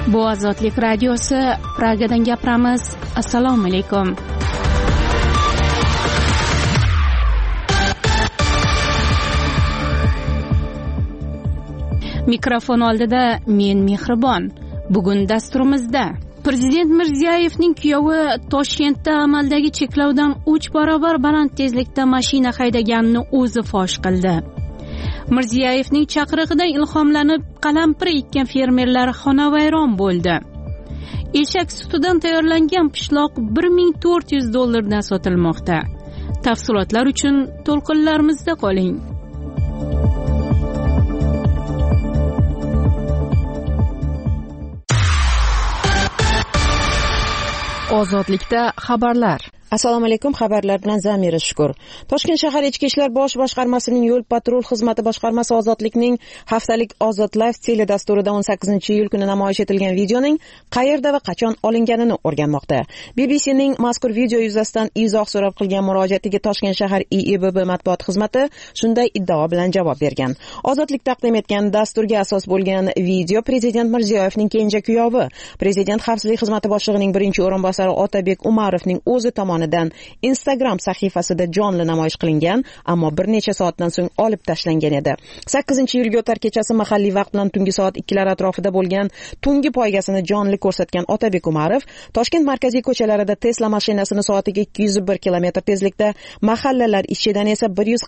Bu Ozodlik radiosi, Pragadan gapiramiz. Assalomu alaykum. Mikrofon oldida men Mehribon. Bugun dasturimizda Prezident Mirziyoyevning kuyovi Toshkentda amaldagi cheklovdan 3 barobar baland tezlikda mashina haydaganini o'zi fosh qildi. Mirziyoyevning chaqirig'idan ilhomlanib qalampir ekkan fermerlar xonavayron bo'ldi. Eshak sutidan tayyorlangan pishloq $1400 dan sotilmoqda. Tafsilotlar uchun to'lqinlarimizda qoling. Ozodlikda xabarlar. Assalomu alaykum, xabarlar bilan Zamira Shukur. Toshkent shahar Ichki ishlar bosh boshqarmasining yo'l patrul xizmati boshqarmasi Ozodlikning haftalik Ozod Live teledasturida 18-iyul kuni namoyish etilgan videoning qayerda va qachon olinganini o'rganmoqda. BBCning mazkur video yuzasidan izoh so'rab qilgan murojaatiga Toshkent shahar IIBB matbuot xizmati shunday iddao bilan javob bergan. Ozodlik taqdim etgan dasturga asos bo'lgan video Prezident Mirziyoyevning kenja kuyovi, Prezident xavfsizlik xizmati boshlig'ining birinchi o'rinbosari Otabek Umarovning o'zi tomonidan Instagram sahifasida jonli namoyish qilingan, ammo bir necha soatdan so'ng olib tashlangan edi. 8-iyulga o'tar kechasi mahalliy vaqt bilan tungi soat 2lar atrofida bo'lgan tungi poygasini jonli ko'rsatgan Otabek Umarov Toshkent markaziy ko'chalarida Tesla mashinasini soatiga 201 km tezlikda, mahallalar ichidan esa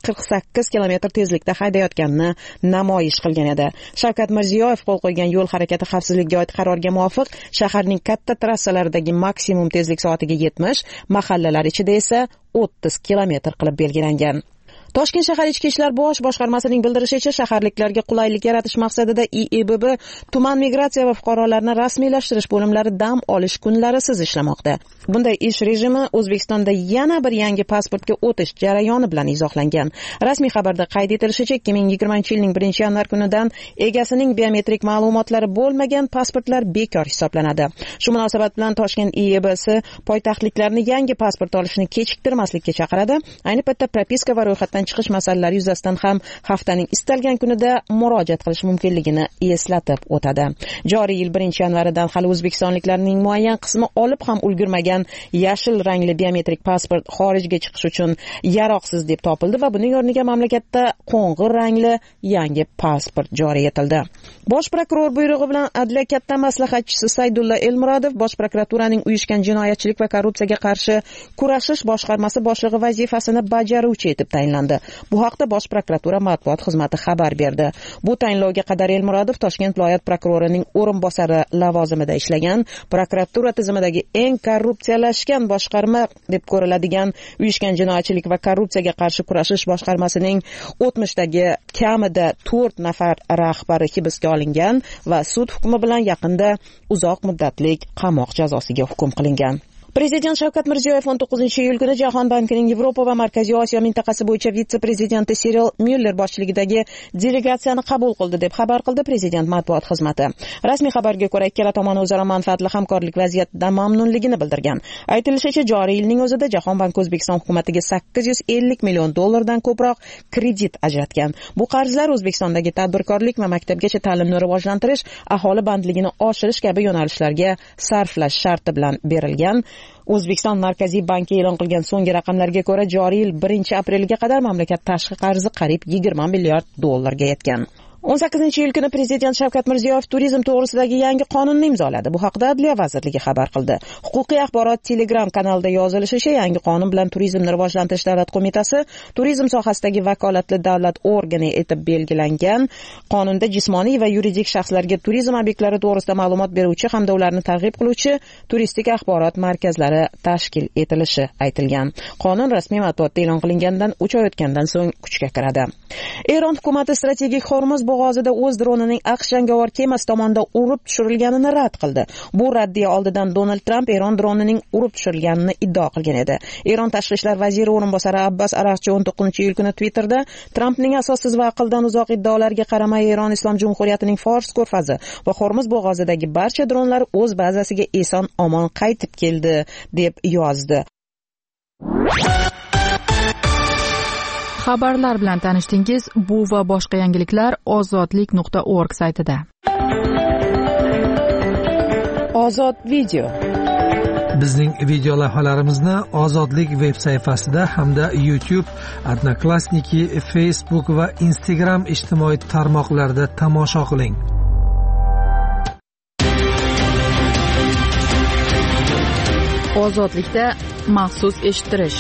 148 km tezlikda haydayotganini namoyish qilgan edi. Shavkat Mirziyoyev qo'l qo'ygan yo'l harakati xavfsizligiga oid qarorga muvofiq shaharning katta trassalaridagi maksimum tezlik soatiga 70, mahallalar ichida esa 30 km qilib belgilangan. Toshkent shahar Ichki ishlar bosh boshqarmasining bildirishicha, shaharliklarga qulaylik yaratish maqsadida IIBB tuman migratsiya va fuqarolarni rasmiylashtirish bo'limlari dam olish kunlarisiz ishlamoqda. Bunday ish rejimi O'zbekistonda yana bir yangi pasportga o'tish jarayoni bilan izohlangan. Rasmiy xabarda qayd etilishicha, 2020-yilning 1-yanvar kunidan egasining biometrik ma'lumotlari bo'lmagan pasportlar bekor hisoblanadi. Shu munosabat bilan Toshkent IIBBsi poytaxtliklarni yangi pasport olishni kechiktirmaslikka chaqiradi. Ayni paytda propiska va ro'yxatdan chiqish masalalari yuzasidan ham haftaning istalgan kunida murojaat qilish mumkinligini eslatib o'tadi. Joriy yil 1-yanvaridan hali o'zbekistonliklarning muayyan qismi olib ham ulgurmagan yashil rangli biometrik pasport xorijga chiqish uchun yaroqsiz deb topildi va buning o'rniga mamlakatda qo'ng'ir rangli yangi pasport joriy etildi. Bosh prokuror buyrug'i bilan adliya katta maslahatchisi Saydulla Elmurodov Bosh prokuraturaning uyushgan jinoyatchilik va korrupsiyaga qarshi kurashish boshqarmasi boshlig'i vazifasini bajaruvchi etib tayinlandi. Bu haqda Bosh prokuratura matbuot xizmati xabar berdi. Bu tayinlovga qadar Elmurodov Toshkent viloyat prokurorining o'rinbosari lavozimida ishlagan, prokuratura tizimidagi eng korrupsiyalashgan boshqarma deb ko'riladigan uyushgan jinoyatchilik va korrupsiyaga qarshi kurashish boshqarmasining o'tmishdagi kamida 4 nafar rahbari hibsga olingan va sud hukmi bilan yaqinda uzoq muddatli qamoq jazosiga hukm qilingan. Prezident Shavkat Mirziyoyev 19-iyul kuni Jahon bankining Yevropa va Markaziy Osiyo mintaqasi bo'yicha vitse-prezidenti Cyril Müller boshchiligidagi delegatsiyani qabul qildi deb xabar qildi Prezident matbuot xizmati. Rasmiy xabarga ko'ra, ikkala tomon o'zaro manfaatli hamkorlik vaziyatidan mamnunligini bildirgan. Aytilishicha, joriy yilning o'zida Jahon banki O'zbekiston hukumatiga $850 million dan ko'proq kredit ajratgan. Bu qarzlar O'zbekistondagi tadbirkorlik va maktabgacha ta'limni rivojlantirish, aholi bandligini oshirish kabi yo'nalishlarga sarflash sharti bilan berilgan. O'zbekiston Markaziy banki e'lon qilgan so'nggi raqamlarga ko'ra, joriy yil 1-aprelga qadar mamlakat tashqi qarzi qariyb $20 milliard ga yetgan. 18-iyul kuni Prezident Shavkat Mirziyoyev turizm to'g'risidagi yangi qonunni imzoladi. Bu haqda Adliya vazirligi xabar qildi. Huquqiy axborot Telegram kanalida yozilishicha, yangi qonun bilan Turizmni rivojlantirish davlat qo'mitasi turizm sohasidagi vakolatli davlat organi etib belgilangan. Qonunda jismoniy va yuridik shaxslarga turizm obyektlari to'g'risida ma'lumot beruvchi hamda ularni targ'ib qiluvchi turistik axborot markazlari tashkil etilishi aytilgan. Qonun rasmiy matbuotda e'lon qilingandan 3 oy o'tgandan so'ng kuchga kiradi. Eron hukumati strategik Hormuz bo'g'ozida o'z dronining AQSh jangovar kemasi tomonidan urib tushirilganini rad qildi. Bu raddiya oldidan Donald Trump Eron dronining urib tushirilganini iddao qilgan edi. Eron tashqi ishlar vaziri o'rinbosari Abbas Araqchi 19-iyul kuni Twitterda Trumpning asossiz va aqldan uzoq iddaolariga qaramay Eron Islom Jumhuriyatining Fors ko'rfazi va Hormuz bo'g'ozidagi barcha dronlar o'z bazasiga eson omon qaytib keldi deb yozdi. Xabarlar bilan tanishdingiz. Bu va boshqa yangiliklar ozodlik.org saytida. Ozod video. Bizning video lavhalarimizni Ozodlik veb sayfasida hamda YouTube, Odnoklassniki, Facebook va Instagram ijtimoiy tarmoqlarida tomosha qiling. Ozodlikda maxsus eshittirish.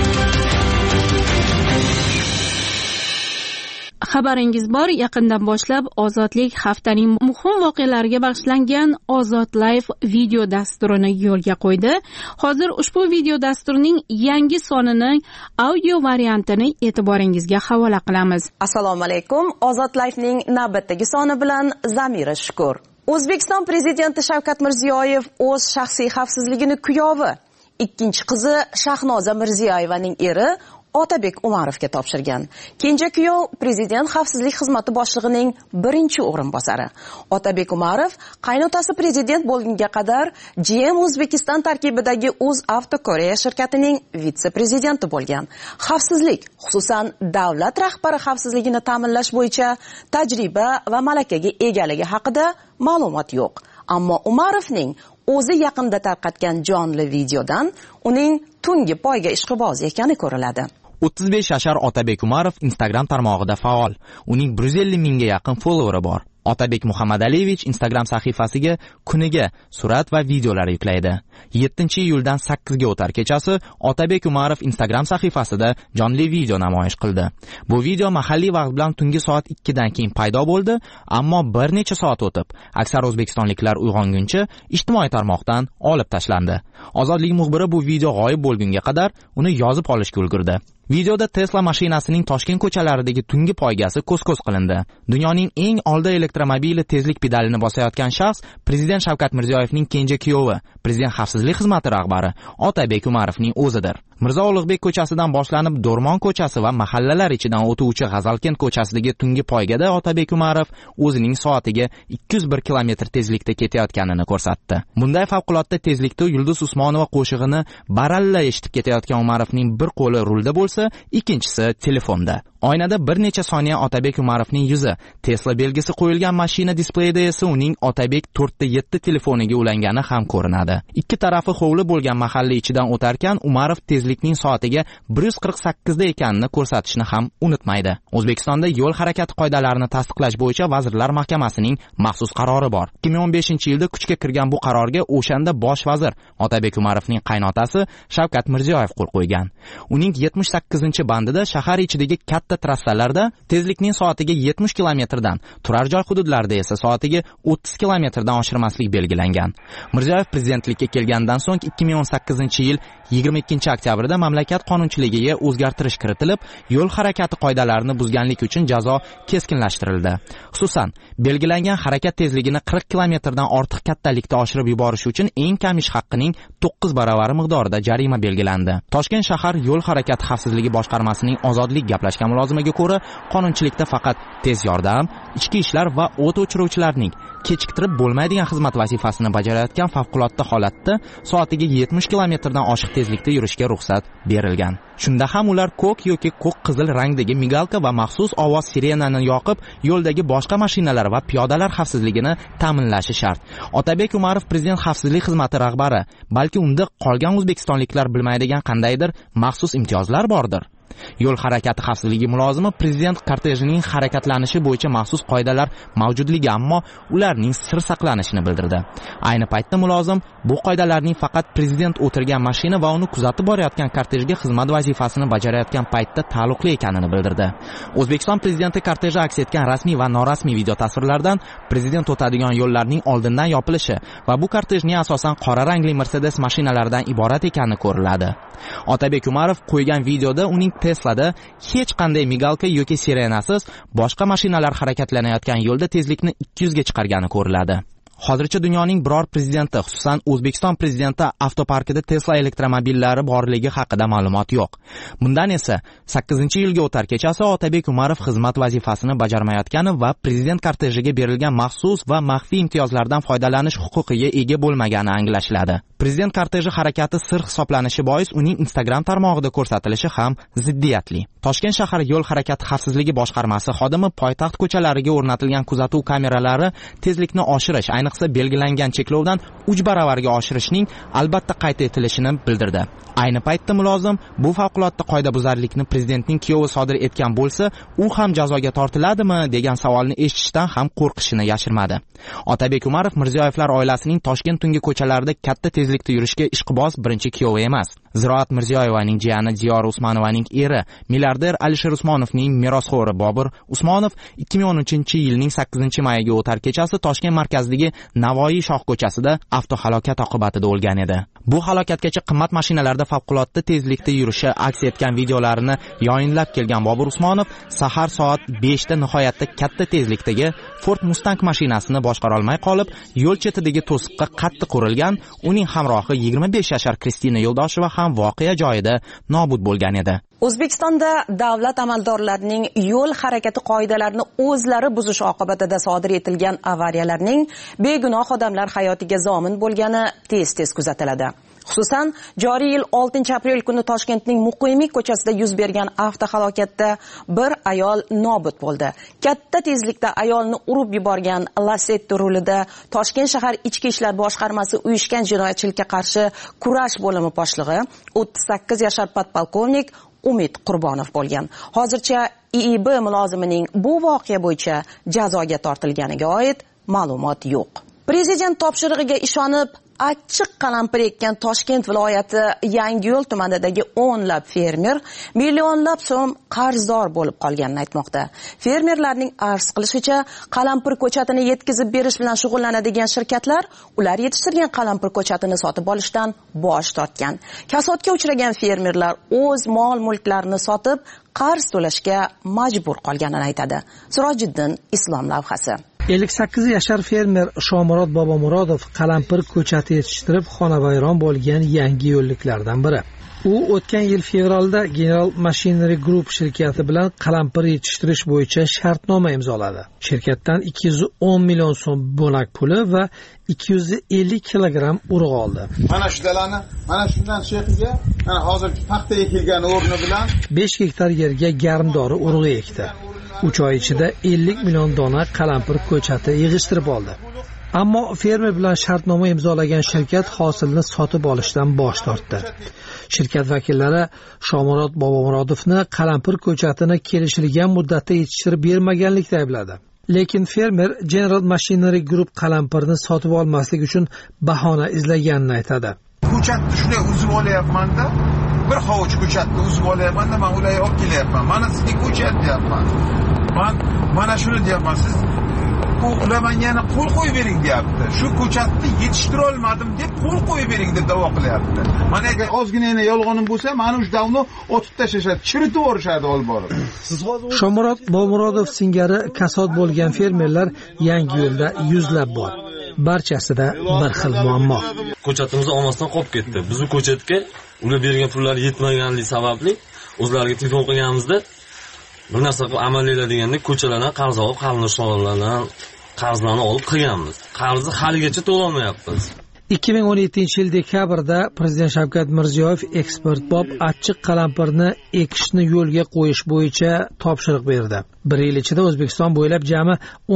Xabaringiz bor, yaqindan boshlab Ozodlik haftaning muhim voqealariga bag'ishlangan Ozod Live video dasturini yo'lga qo'ydi. Hozir ushbu video dasturning yangi sonining audio variantini e'tiboringizga havola qilamiz. Assalomu alaykum. Ozod Live'ning navbatdagi soni bilan Zamira Shukur. O'zbekiston prezidenti Shavkat Mirziyoyev o'z shaxsiy xavfsizligini kuyovi, ikkinchi qizi Shahnoza Mirziyoyevaning eri Otabek Umarovga topshirgan. Kenja kuyov prezident xavfsizlik xizmati boshlig'ining birinchi o'rinbosari. Otabek Umarov qaynotasi prezident bo'lgunga qadar GM O'zbekiston tarkibidagi UzAvto Koreya shirkatining vitse-prezidenti bo'lgan. Xavfsizlik, xususan davlat rahbari xavfsizligini ta'minlash bo'yicha tajriba va malakaga egaligi haqida ma'lumot yo'q. Ammo Umarovning o'zi yaqinda tarqatgan jonli videodan uning tungi poyga ishqibozi ekani ko'riladi. 35 yashar Otabek Umarov Instagram tarmog'ida faol. Uning 150 mingga yaqin followeri bor. Otabek Muhammadaliyevich Instagram sahifasiga kuniga surat va videolar yuklaydi. 7-iyuldan 8ga o'tar kechasi Otabek Umarov Instagram sahifasida jonli video namoyish qildi. Bu video mahalliy vaqt bilan tungi soat 2 dan keyin paydo bo'ldi, ammo bir necha soat o'tib, aksar o'zbekistonliklar uyg'onguncha ijtimoiy tarmoqdan olib tashlandi. Ozodlik muxbiri bu video g'oyib bo'lgunga qadar uni yozib olishga ulgurdi. Videoda Tesla mashinasining Toshkent ko'chalaridagi tungi poygasi ko'z-ko'z qilindi. Dunyoning eng oldi elektromobili tezlik pedalini bosayotgan shaxs prezident Shavkat Mirziyoyevning kenja kuyovi, prezident xavfsizlik xizmati rahbari Otabek Umarovning o'zidir. Mirzo Ulug'bek ko'chasidan boshlanib Do'rmon ko'chasi va mahallalar ichidan o'tuvchi G'azalkent ko'chasidagi tungi poygada Otabek Umarov o'zining soatiga 201 km tezlikda ketayotganini ko'rsatdi. Bunday favqulodda tezlikda Yulduz Usmonova qo'shig'ini baralla eshitib ketayotgan Umarovning bir qo'li rulda bo'lsa, ikkinchisi telefonda. Oynada bir necha soniya Otabek Umarovning yuzi, Tesla belgisi qo'yilgan mashina displeyida esa uning Otabek 4-7 telefoniga ulangani ham ko'rinadi. Ikki tarafi hovli bo'lgan mahalla ichidan o'tarkan Umarov tezlikning soatiga 148 da ekanini ko'rsatishni ham unutmaydi. O'zbekistonda yo'l harakati qoidalarini tasdiqlash bo'yicha Vazirlar Mahkamasining maxsus qarori bor. 2015-yilda kuchga kirgan bu qarorga o'shanda bosh vazir Otabek Umarovning qaynotasi Shavkat Mirziyoyev qo'l qo'ygan. Uning 78-bandida shahar ichidagi katta trassalarda tezlikning soatiga 70 kilometrdan, turar joy hududlarida esa soatiga 30 kilometrdan oshirmaslik belgilangan. Mirziyoyev prezidentlikka kelgandan so'ng 2018-yil 22-oktyabrda mamlakat qonunchiligiga o'zgartirish kiritilib, yo'l harakati qoidalarini buzganlik uchun jazo keskinlashtirildi. Xususan, belgilangan harakat tezligini 40 kilometrdan ortiq kattalikda oshirib yuborish uchun eng kam ish haqqining 9 baravari miqdorida jarima belgilandi. Toshkent shahar yo'l harakati xavfsizligi boshqarmasining Ozodlik gaplashgan mulozimiga ko'ra, qonunchilikda faqat tez yordam, ichki ishlar va o't o'chiruvchilarning kechiktirib bo'lmaydigan xizmat vazifasini bajarayotgan favqulodda holatda soatiga 70 kilometrdan oshiq tezlikda yurishga ruxsat berilgan. Shunda ham ular ko'k yoki ko'k-qizil rangdagi migalka va maxsus ovoz sirenani yoqib, yo'ldagi boshqa mashinalar va piyodalar xavfsizligini ta'minlashi shart. Otabek Umarov prezident xavfsizlik xizmati rahbari, balki unda qolgan o'zbekistonliklar bilmaydigan qandaydir maxsus imtiyozlar bordir. Yo'l harakati xavfsizligi mulozimi prezident kortejining harakatlanishi bo'yicha maxsus qoidalar mavjudligi, ammo ularning sir saqlanishini bildirdi. Ayni paytda mulozim bu qoidalarning faqat prezident o'tirgan mashina va uni kuzatib borayotgan kortejga xizmat vazifasini bajarayotgan paytda taalluqli ekanini bildirdi. O'zbekiston prezidenti korteji aks etgan rasmiy va norasmiy video tasvirlardan prezident o'tadigan yo'llarning oldindan yopilishi va bu kortejning asosan qora rangli Mercedes mashinalaridan iborat ekani ko'riladi. Otabek Umarov qo'ygan videoda uning Tesla'da hech qanday migalka yoki sirenasiz boshqa mashinalar harakatlanayotgan yo'lda tezlikni 200 ga chiqargani ko'riladi. Hozircha dunyoning biror prezidenti, xususan O'zbekiston prezidenti avtoparkida Tesla elektromobillari borligi haqida ma'lumot yo'q. Bundan esa 8-yilga o'tar kechasi Otabek Umarov xizmat vazifasini bajarmayotgani va prezident kortejiga berilgan maxsus va maxfiy imtiyozlardan foydalanish huquqiga ega bo'lmagani anglashiladi. Prezident korteji harakati sir hisoblanishi bois uning Instagram tarmog'ida ko'rsatilishi ham ziddiyatli. Toshkent shahar yo'l harakati xavfsizligi boshqarmasi xodimi poytaxt ko'chalariga o'rnatilgan kuzatuv kameralari tezlikni oshirish, ayniqsa belgilangan cheklovdan 3 baravarga oshirishning albatta qayd etilishini bildirdi. Ayni paytda mulozim bu favqulodda qoidabuzarlikni prezidentning kuyovi sodir etgan bo'lsa, u ham jazoga tortiladimi degan savolni eshitishdan ham qo'rqishini yashirmadi. Otabek Umarov Mirziyoyevlar oilasining Toshkent tungi ko'chalarida katta tezlikda yurishga ishqiboz birinchi kuyovi emas. Ziroat Mirziyoyevaning jiyani Diyor Usmonovaning eri, milliarder Alisher Usmonovning merosxo'ri Bobur Usmonov 2013-yilning 8-mayiga o'tar kechasi Toshkent markazidagi Navoiy shoh ko'chasida avtohalokat oqibatida o'lgan edi. Bu halokatgacha qimmat mashinalarda favqulodda tezlikda yurishi aks etgan videolarini yoyinlab kelgan Bobur Usmonov sahar soat 5 da nihoyatda katta tezlikdagi Ford Mustang mashinasini boshqara olmay qolib, yo'l chetidagi to'siqqa qattiq urilgan. Uning hamrohi 25 yashar Kristina Yo'ldosheva ham voqea joyida nobud bo'lgan edi. O'zbekistonda davlat amaldorlarining yo'l harakati qoidalarini o'zlari buzish oqibatida sodir etilgan avariyalarning begunoh odamlar hayotiga zomin bo'lgani tez-tez kuzatiladi. Xususan, joriy yil 6-aprel kuni Toshkentning Muqimiy ko'chasida yuz bergan avtohalokatda bir ayol nobud bo'ldi. Katta tezlikda ayolni urib yuborgan Lacetti rulida Toshkent shahar ichki ishlar boshqarmasi uyushgan jinoyatchilikka qarshi kurash bo'limi boshlig'i 38 yashar podpolkovnik Umid Qurbonov bo'lgan. Hozircha IIB mulozimining bu voqea bo'yicha jazoga tortilganiga oid ma'lumot yo'q. Prezident topshirig'iga ishonib achchiq qalampir ekkan Toshkent viloyati Yangiyo'l tumanidagi o'nlab fermer millionlab so'm qarzdor bo'lib qolganini aytmoqda. Fermerlarning arz qilishicha, qalampir ko'chatini yetkazib berish bilan shug'ullanadigan shirkatlar ular yetishtirgan qalampir ko'chatini sotib olishdan bosh tortgan. Kasodga uchragan fermerlar o'z mol-mulklarini sotib qarz to'lashga majbur qolganini aytadi. Sirojiddin Islom lavhasi. 58 yashar fermer Shomurod Bobomurodov qalampir ko'chati yetishtirib xonavayron bo'lgan yangi yo'lliklardan biri. U o'tgan yil fevralda General Machinery Group shirkati bilan qalampir yetishtirish bo'yicha shartnoma imzoladi. Shirkatdan 210 million so'm bo'lak puli va 250 kilogramm urug' oldi. Mana shu dalani, mana shundan sheqiga, mana hozir paxta ekilgan o'rni bilan 5 gektar yerga garmdori urug' ekdi. 3 oy ichida 50 million dona qalampir ko'chati yig'ishtirib oldi. Ammo fermer bilan shartnoma imzolagan shirkat hosilni sotib olishdan bosh tortdi. Shirkat vakillari Shomurod Bobomurodovni qalampir ko'chatini kelishilgan muddatda yetishtirib bermaganlikda aybladi. Lekin fermer General Machinery Group qalampirni sotib olmaslik uchun bahona izlaganini aytadi. Ko'chatni shunday uzib olyapman-da, bir hovuch ko'chatni uzib olyapman-da, men ularga olib kelyapman. Mana sizga ko'chat deyapman. Mana shuni deyapman, siz ular menga yana qo'l qo'yib bering deyapti. Shu ko'chatni yetishtira olmadim deb qo'l qo'yib bering deb da'vo qilyapti. Mana agar ozgina yolg'onim bo'lsa, mana shu davni otib tashlashadi, chiritib yuborishadi olib borib. Shomurod Bobomurodov singari kasod bo'lgan fermerlar Yangiyo'lda yuzlab bor. Barchasida bir xil muammo. Ko'chatimizni olmasdan qolib ketdi. Biz bu ko'chatga ular bergan pullar yetmaganligi sababli o'zlariga telefon qilganimizda bir narsa qilib amallaylar deganda ko'chalardan qarz olib, qarindoshlardan qarzlarni olib qilganmiz. Qarzni haligacha to'la olmayapmiz. 2017-yil dekabrda Prezident Shavkat Mirziyoyev eksportbop achchiq qalampirni ekishni yo'lga qo'yish bo'yicha topshiriq berdi. Bir yil ichida O'zbekiston bo'ylab jami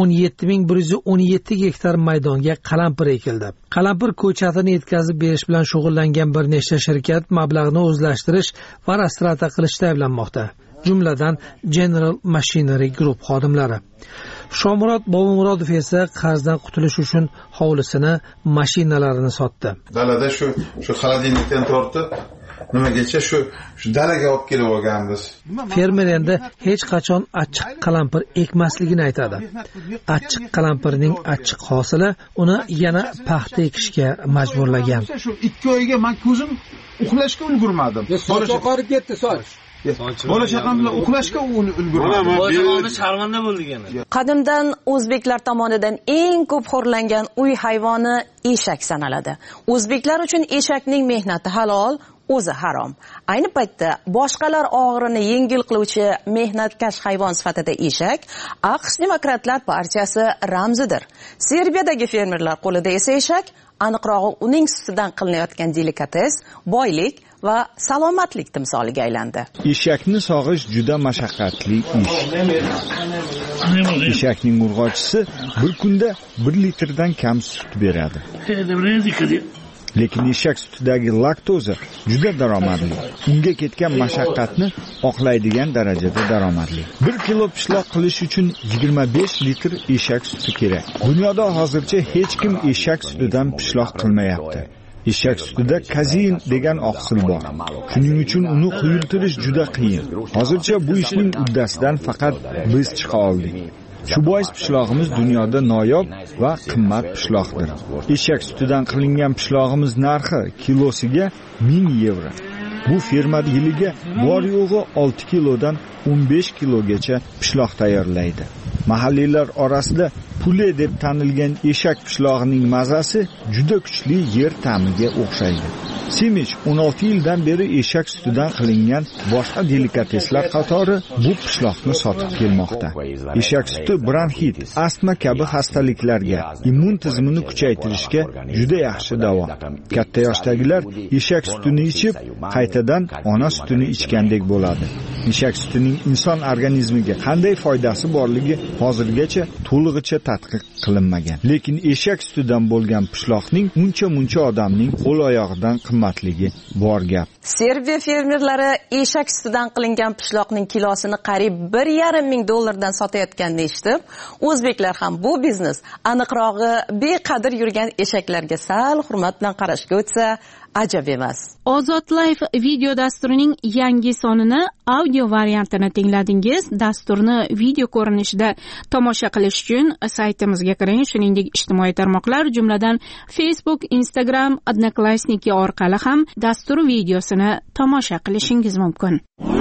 17,117 gektar maydonga qalampir ekildi. Qalampir ko'chatini yetkazib berish bilan shug'ullangan bir nechta shirkat mablag'ni o'zlashtirish va rastrata qilishda ayblanmoqda. Jumladan General Machinery Group xodimlari. Shomurod Bobomurodov esa qarzdan qutulish uchun hovlisini, mashinalarini sotdi. Dalada shu xolodilnikdan tortib, nimagacha shu dalaga olib kelib olganmiz. Fermer endi hech qachon achchiq qalampir ekmasligini aytadi. Achchiq qalampirning achchiq hosili uni yana paxta ekishga majburlagan. Shu 2 oyga men ko'zim uxlashga ulgurmadim. Soch oqarib ketdi, soch. Bola chaqam bilan uxlashga ulgurmadim. Bola sharmanda bo'ldi yana. Qadimdan o'zbeklar tomonidan eng ko'p xo'rlangan uy hayvoni eshak sanaladi. O'zbeklar uchun eshakning mehnati halol, o'zi harom. Ayni paytda boshqalar og'irini yengil qiluvchi mehnatkash hayvon sifatida eshak AQSh Demokratlar partiyasi ramzidir. Serbiyadagi fermerlar qo'lida esa eshak, aniqrog'i uning sutidan qilinayotgan delikates, boylik va salomatlik timsoliga aylandi. Eshakni sog'ish juda mashaqqatli ish. Eshakning urg'ochisi bir kunda 1 litrdan kam sut beradi. Lekin eshak sutidagi laktoza juda daromadli. Unga ketgan mashaqqatni oqlaydigan darajada daromadli. 1 kilo pishloq qilish uchun 25 litr eshak suti kerak. Dunyoda hozircha hech kim eshak sutidan pishloq qilmayapti. Eshak sutida kazein degan oqsil bor. Shuning uchun uni quyultirish juda qiyin. Hozircha bu ishning uddasidan faqat biz chiqa oldik. Shu bois pishlog'imiz dunyoda noyob va qimmat pishloqdir. Eshak sutidan qilingan pishlog'imiz narxi kilosiga 1000 yevro. Bu ferma yiliga bor yo'g'i 6 kilodan 15 kilogacha pishloq tayyorlaydi. Mahalliylar orasida pule deb tanilgan eshak pishlog'ining mazasi juda kuchli yer ta'miga o'xshaydi. Semich 16 yildan beri eshak sutidan qilingan boshqa delikateslar qatori bu pishloqni sotib kelmoqda. Eshak suti bronxit, astma kabi xastaliklarga, immun tizimini kuchaytirishga juda yaxshi davo. Katta yoshdagilar eshak sutini ichib, qaytadan ona sutini ichgandek bo'ladi. Eshak sutining inson organizmiga qanday foydasi borligi hozirgacha to'lig'icha tadqiq qilinmagan. Lekin eshak sutidan bo'lgan pishloqning muncha odamning qo'l-oyog'idan qimmatligi bor gap. Serbiya fermerlari eshak sutidan qilingan pishloqning kilosini qariyb 1,5 ming dollardan sotayotganini eshitib, o'zbeklar ham bu biznes, aniqrog'i beqadr yurgan eshaklarga sal hurmat bilan qarashga o'tsa, ajab emas. Ozod Life video dasturining yangi sonini audio variantini tingladingiz. Dasturni video ko'rinishida tomosha qilish uchun saytimizga kiring, shuningdek ijtimoiy tarmoqlar, jumladan Facebook, Instagram, Odnoklassniki orqali ham dastur videosini tomosha qilishingiz mumkin.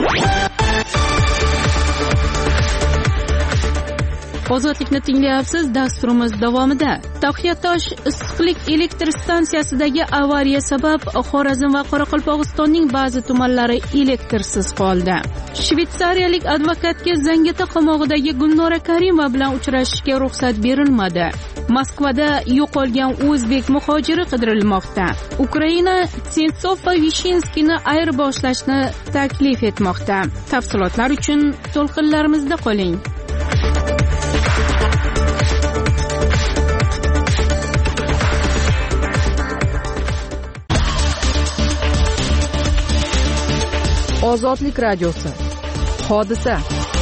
Ozodlikni tinglayapsiz. Dasturimiz davomida Taxyatosh issiqlik elektr stansiyasidagi avariya sabab Xorazm va Qoraqalpog'istonning ba'zi tumanlari elektrsiz qoldi. Shvetsariyalik advokatga Zangata qamog'idagi Gulnora Karimova bilan uchrashishga ruxsat berilmadi. Moskvada yo'qolgan o'zbek muhojiri qidirilmoqda. Ukraina Sentsov va Vishinskini ayirboshlashni taklif etmoqda. Tafsilotlar uchun to'lqinlarimizda qoling. Ozodlik radiosi. Hodisa.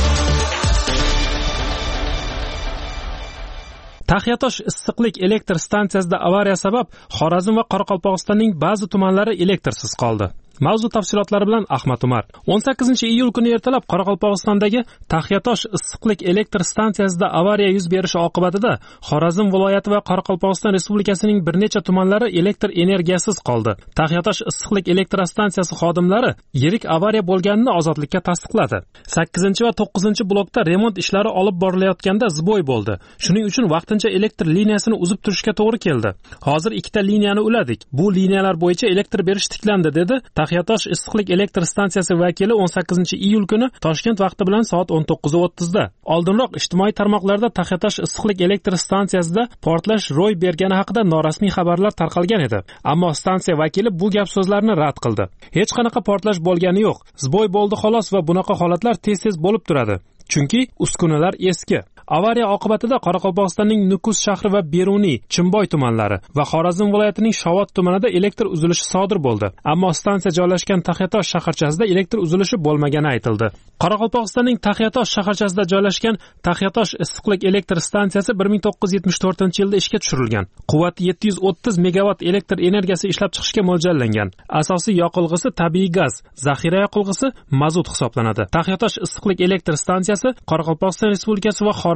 Taxyatosh issiqlik elektr stansiyasida avariya sabab Xorazm va Qoraqalpog'istonning ba'zi tumanlari elektrsiz qoldi. Mavzu tafsilotlari bilan Ahmad Umar. 18-iyul kuni ertalab Qoraqalpog'istondagi Taxyatosh issiqlik elektr stansiyasida avariya yuz berishi oqibatida Xorazm viloyati va Qoraqalpog'iston Respublikasining bir necha tumanlari elektr energiyasiz qoldi. Taxyatosh issiqlik elektr stansiyasi xodimlari yirik avariya bo'lganini Ozodlikka tasdiqladi. 8 va 9 blokda remont ishlari olib borilayotganda zboy bo'ldi. Shuning uchun vaqtincha elektr liniyasini uzib turishga to'g'ri keldi. Hozir 2 liniyani uladik. Bu liniyalar bo'yicha elektr berish tiklandi, dedi Taxyatosh issiqlik elektr stansiyasi vakili 18-iyul kuni Toshkent vaqti bilan soat 19:30 da. Oldinroq ijtimoiy tarmoqlarda Taxyatosh issiqlik elektr stansiyasida portlash ro'y bergani haqida norasmiy xabarlar tarqalgan edi. Ammo stansiya vakili bu gap so'zlarni rad qildi. Hech qanaqa portlash bo'lgani yo'q. Zboy bo'ldi xolos va bunaqa holatlar tez-tez bo'lib turadi. Chunki uskunalar eski. Avariya oqibatida Qoraqalpog'istonning Nukus shahri va Beruniy, Chimboy tumanlari va Xorazm viloyatining Shovot tumanida elektr uzilishi sodir bo'ldi. Ammo stansiya joylashgan Taxyatosh shaharchasida elektr uzilishi bo'lmagani aytildi. Qoraqalpog'istonning Taxyatosh shaharchasida joylashgan Taxyatosh issiqlik elektr stansiyasi 1974-yilda ishga tushirilgan. Quvvati 730 megavat elektr energiyasi ishlab chiqishga mo'ljallangan. Asosiy yoqilg'isi tabiiy gaz, zaxira yoqilg'isi mazut hisoblanadi. Taxyatosh issiqlik elektr stansiyasi Qoraqalpog'iston Respublikasi va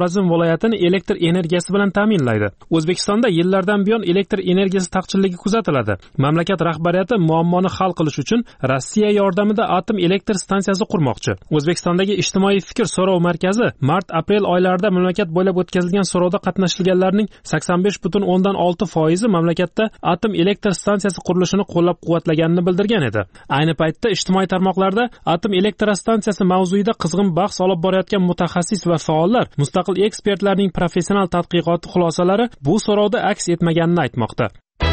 Xorazm viloyatini elektr energiyasi bilan ta'minlaydi. O'zbekistonda yillardan buyon elektr energiyasi taqchilligi kuzatiladi. Mamlakat rahbariyati muammoni hal qilish uchun Rossiya yordamida atom elektr stansiyasi qurmoqchi. O'zbekistondagi ijtimoiy fikr so'rov markazi mart-aprel oylarida mamlakat bo'ylab o'tkazilgan so'rovda qatnashganlarning 85.6% mamlakatda atom elektr stansiyasi qurilishini qo'llab-quvvatlaganini bildirgan edi. Ayni paytda ijtimoiy tarmoqlarda atom elektr stansiyasi mavzuida qizg'in bahs olib borayotgan mutaxassis va faollar, mustaqil ekspertlarning professional tadqiqoti xulosalari bu so'rovda aks etmaganini aytmoqda.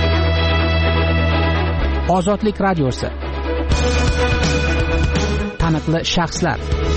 Ozodlik radiosi. Taniqli shaxslar.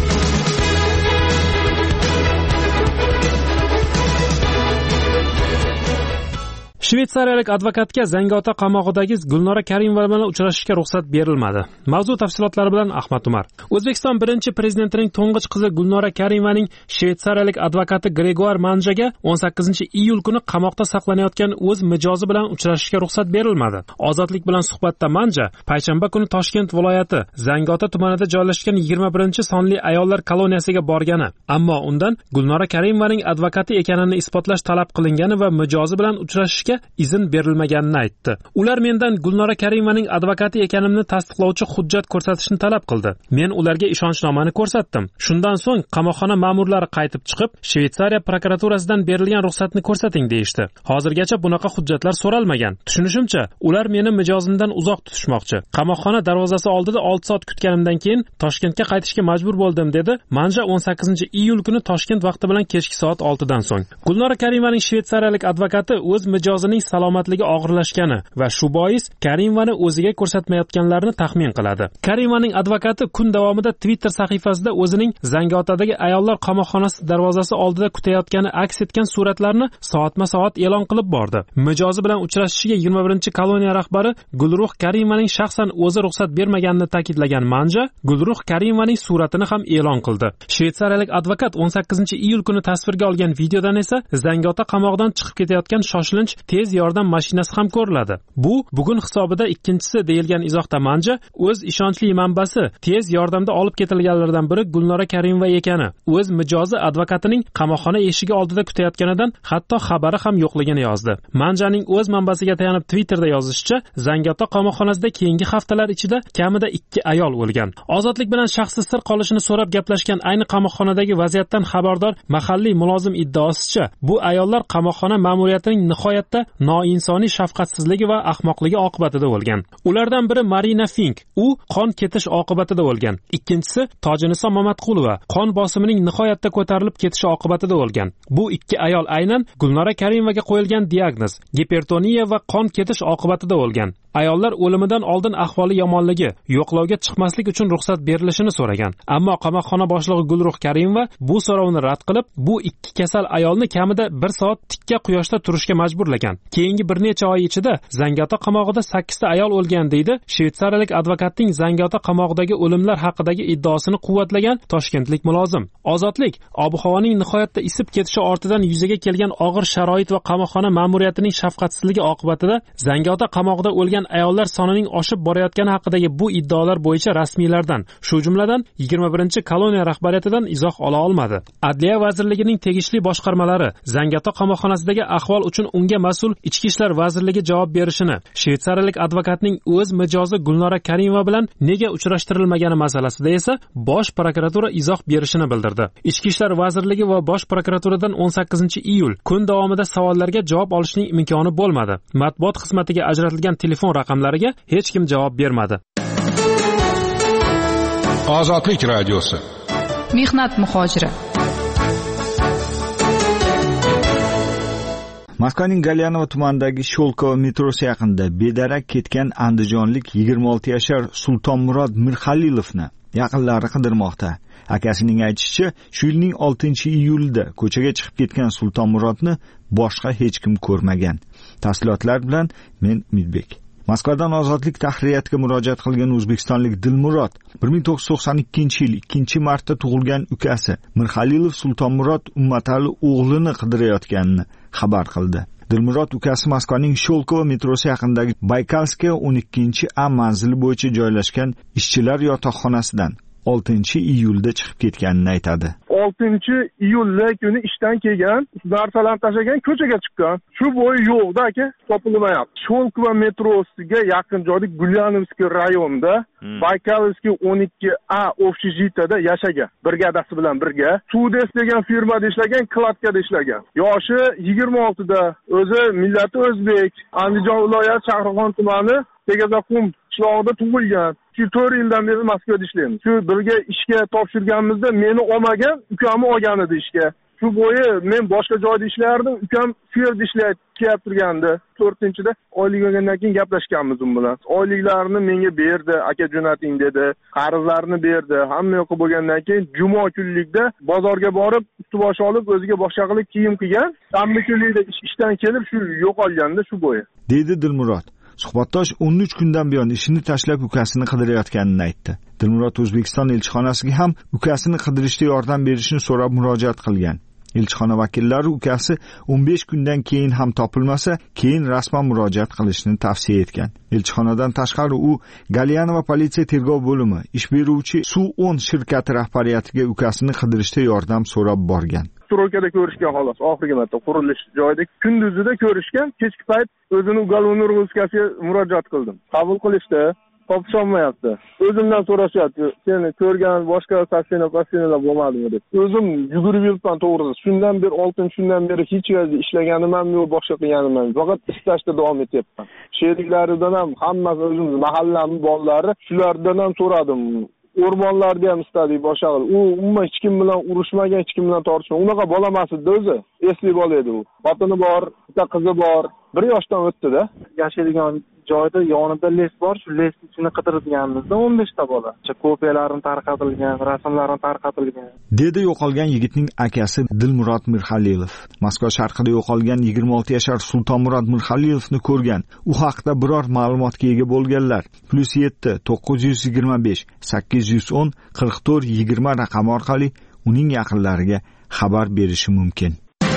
Shvetsariyalik advokatga Zangiota qamoqidagi Gulnora Karimova bilan uchrashishga ruxsat berilmadi. Mavzu tafsilotlari bilan Ahmad Umar. O'zbekiston birinchi prezidentining to'ng'ich qizi Gulnora Karimaning shvetsariyalik advokati Gregoar Manjaga 18-iyul kuni qamoqda saqlanayotgan o'z mijozi bilan uchrashishga ruxsat berilmadi. Ozodlik bilan suhbatda Manja payshanba kuni Toshkent viloyati Zangiota tumanida joylashgan 21-sonli ayollar koloniyasiga borgani, ammo undan Gulnora Karimovaning advokati ekanini isbotlash talab qilingani va mijozi bilan uchrashishga izn berilmaganini aytdi. Ular mendan Gulnora Karimovaning advokati ekanimni tasdiqlovchi hujjat ko'rsatishni talab qildi. Men ularga ishonchnomani ko'rsatdim. Shundan so'ng qamoqxona ma'murlari qaytib chiqib, Shvetsariya prokuraturasidan berilgan ruxsatni ko'rsating deyishdi. Hozirgacha bunaqa hujjatlar so'ralmagan. Tushunishimcha, ular meni mijozimdan uzoq tutishmoqchi. Qamoqxona darvozasi oldida 6 soat kutganimdan keyin Toshkentga qaytishga majbur bo'ldim, dedi Manja 18-iyul kuni Toshkent vaqti bilan kechki soat 6 dan so'ng. Gulnora Karimovaning shvetsariyalik advokati o'z mijozining salomatligi og'irlashgani va shu bois Karimovani o'ziga ko'rsatmayotganlarini taxmin qiladi. Karimovaning advokati kun davomida Twitter sahifasida o'zining Zangiotadagi ayollar qamoqxonasi darvozasi oldida kutayotgani aks etgan suratlarni soatma-soat e'lon qilib bordi. Mijozi bilan uchrashishiga 21-koloniya rahbari Gulruh Karimovaning shaxsan o'zi ruxsat bermaganini ta'kidlagan Manja, Gulruh Karimovaning suratini ham e'lon qildi. Shvetsariyalik advokat 18-iyul kuni tasvirga olgan videodan esa Zangiota qamoqdan chiqib ketayotgan shoshilinch tez yordam mashinasi ham ko'riladi. Bu bugun hisobida ikkinchisi deyilgan izohda Manja o'z ishonchli manbasi tez yordamda olib ketilganlardan biri Gulnora Karimova ekani, o'z mijozi advokatining qamoqxona eshigi oldida kutayotganidan hatto xabari ham yo'qligini yozdi. Manjaning o'z manbasiga tayanib Twitterda yozishicha, Zangiota qamoqxonasida keyingi haftalar ichida kamida 2 ayol o'lgan. Ozodlik bilan shaxsi sir qolishini so'rab gaplashgan ayni qamoqxonadagi vaziyatdan xabardor mahalliy mulozim iddaosicha, bu ayollar qamoqxona ma'muriyatining nihoyatda noinsoniy shafqatsizligi va ahmoqligi oqibatida o'lgan. Ulardan biri Marina Fink, u qon ketish oqibatida o'lgan. Ikkinchisi Tojinison Mamatqulova, qon bosimining nihoyatda ko'tarilib ketishi oqibatida o'lgan. Bu 2 ayol aynan Gulnora Karimovaga qo'yilgan diagnoz gipertoniya va qon ketish oqibatida o'lgan. Ayollar o'limidan oldin ahvoli yomonligi, yo'qlovga chiqmaslik uchun ruxsat berilishini so'ragan. Ammo qamoqxona boshlig'i Gulruh Karimova bu so'rovni rad qilib, bu 2 kasal ayolni kamida 1 soat tikka quyoshda turishga majburlagan. Keyingi bir necha oy ichida Zangiota qamog'ida 8 ta ayol o'lgan, deydi shvetsariyalik advokatning Zangiota qamog'idagi o'limlar haqidagi iddaosini quvvatlagan toshkentlik mulozim. Ozodlik ob-havoning nihoyatda isib ketishi ortidan yuzaga kelgan og'ir sharoit va qamoqxona ma'muriyatining shafqatsizligi oqibatida Zangiota qamog'ida o'lgan ayollar sonining oshib borayotgani haqidagi bu iddaolar bo'yicha rasmiylardan, shu jumladan 21-koloniya rahbariyatidan izoh ola olmadi. Adliya vazirligining tegishli boshqarmalari Zangiota qamoqxonasidagi ahvol uchun unga mas'ul Ichki ishlar vazirligi javob berishini, shvetsariyalik advokatning o'z mijozi Gulnora Karimova bilan nega uchrashtirilmagani masalasida esa bosh prokuratura izoh berishini bildirdi. Ichki ishlar vazirligi va bosh prokuraturadan 18-iyul kun davomida savollarga javob olishning imkoni bo'lmadi. Matbuot xizmatiga ajratilgan telefon raqamlariga hech kim javob bermadi. Ozodlik radiosi. Mehnat muhojiri. Moskvaning Galyanova tumanidagi Sholkovo metrosi yaqinida bedarak ketgan andijonlik 26 yashar Sultonmurod Mirxalilovni yaqinlari qidirmoqda. Akasining aytishicha, shu yilning 6-iyulida ko'chaga chiqib ketgan Sultonmurodni boshqa hech kim ko'rmagan. Tafsilotlar bilan men Umidbek. Moskvadan Ozodlik tahririyatiga murojaat qilgan o'zbekistonlik Dilmurod 1992-yil 2-martda tug'ilgan ukasi Mirxalilov Sultonmurod Ummatali o'g'lini qidirayotganini xabar qildi. Dilmurod ukasi Moskvaning Sholkovo metrosi yaqinidagi Baykalskaya 12-A manzili bo'yicha joylashgan ishchilar yotoqxonasidan 6-iyulda chiqib ketganini aytadi. 6-iyul kuni ishdan kelgan, narsalarni tashlagan, ko'chaga chiqqan. Shu bo'yi yo'qda aka, topilmayapti. Sholkova metrosiga yaqin joyda Gulyanovskiy rayonida Baykalovskiy 12A общежитияda yashagan. Brigadasi bilan birga Sudes degan firmada ishlagan, kladkada ishlagan. Yoshi 26 da, o'zi millati o'zbek, Andijon viloyati Shahrixon tumani Tegazaqum qishlog'ida tug'ilgan. Shu 4 yildan beri Moskvada ishlaymiz. Shu birga ishga topshirganimizda meni olmagan, ukamni olgan edi ishga. Shu bo'yi men boshqa joyda ishlardim, ukam shu yerda ishlayib turgandi. 4-da oylik olgandan keyin gaplashganmiz u bilan. Oyliklarini menga berdi, aka jo'nating dedi. Qarzlarni berdi. Hamma yo'q bo'lgandan keyin juma kunlikda bozorga borib, ust-bosh olib, o'ziga boshqa qilib kiyim kiygan. Shanba kunlikda ishdan kelib shu yo'qolganda shu bo'yi. Dedi Dilmurod. Suhbatdosh 13 kundan buyon ishini tashlab ukasini qidirayotganini aytdi. Dilmurod O'zbekiston elchixonasiga ham ukasini qidirishda yordam berishini so'rab murojaat qilgan. Elchixona vakillari ukasi 15 kundan keyin ham topilmasa, keyin rasman murojaat qilishni tavsiya etgan. Elchixonadan tashqari u Galyanova politsiya tergov bo'limi, ish beruvchi Suv10 shirkati rahbariyatiga ukasini qidirishda yordam so'rab borgan. Strokada ko'rishgan xolos, oxirgi marta qurilish joyida kunduzida ko'rishgan, kechki payt o'zini uголовный rozыскasiga murojaat qildim. Qabul qilishdi, topisholmayapti. O'zimdan so'rashyapti, seni ko'rgan boshqa sotsiyalar bo'lmadimi deb. O'zim yugurib yuribman to'g'risi. Shundan beri 6 kundan beri hech yerda ishlaganim ham yo'q, boshqa qilganim ham. Faqat ishlashda davom etyapman. Sheriklaridan ham hammasi o'zimiz mahallamning bolalari, shulardan ham so'radim. O'rmonlarda ham istadik boshqa. U umuman hech kim bilan urushmagan, hech kim bilan tortishmagan. Unaqa bola emas edi o'zi. Esli bola edi u. Xotini bor, bitta qizi bor. 1 yoshdan o'tdi-da. Yashaydigan joyda yonida les bor, shu lesni ichini qidirganimizda 15 ta bola. Kopiyalarini tarqatilgan, rasmlarini tarqatilgan. Dedi yo'qolgan yigitning akasi Dilmurod Mirxalilov. Moskva sharqida yo'qolgan 26 yashar Sultonmurod Mirxalilovni ko'rgan, u haqida biror ma'lumotga ega bo'lganlar +7 925 810 44 20 raqami orqali uning yaqinlariga xabar berishi mumkin.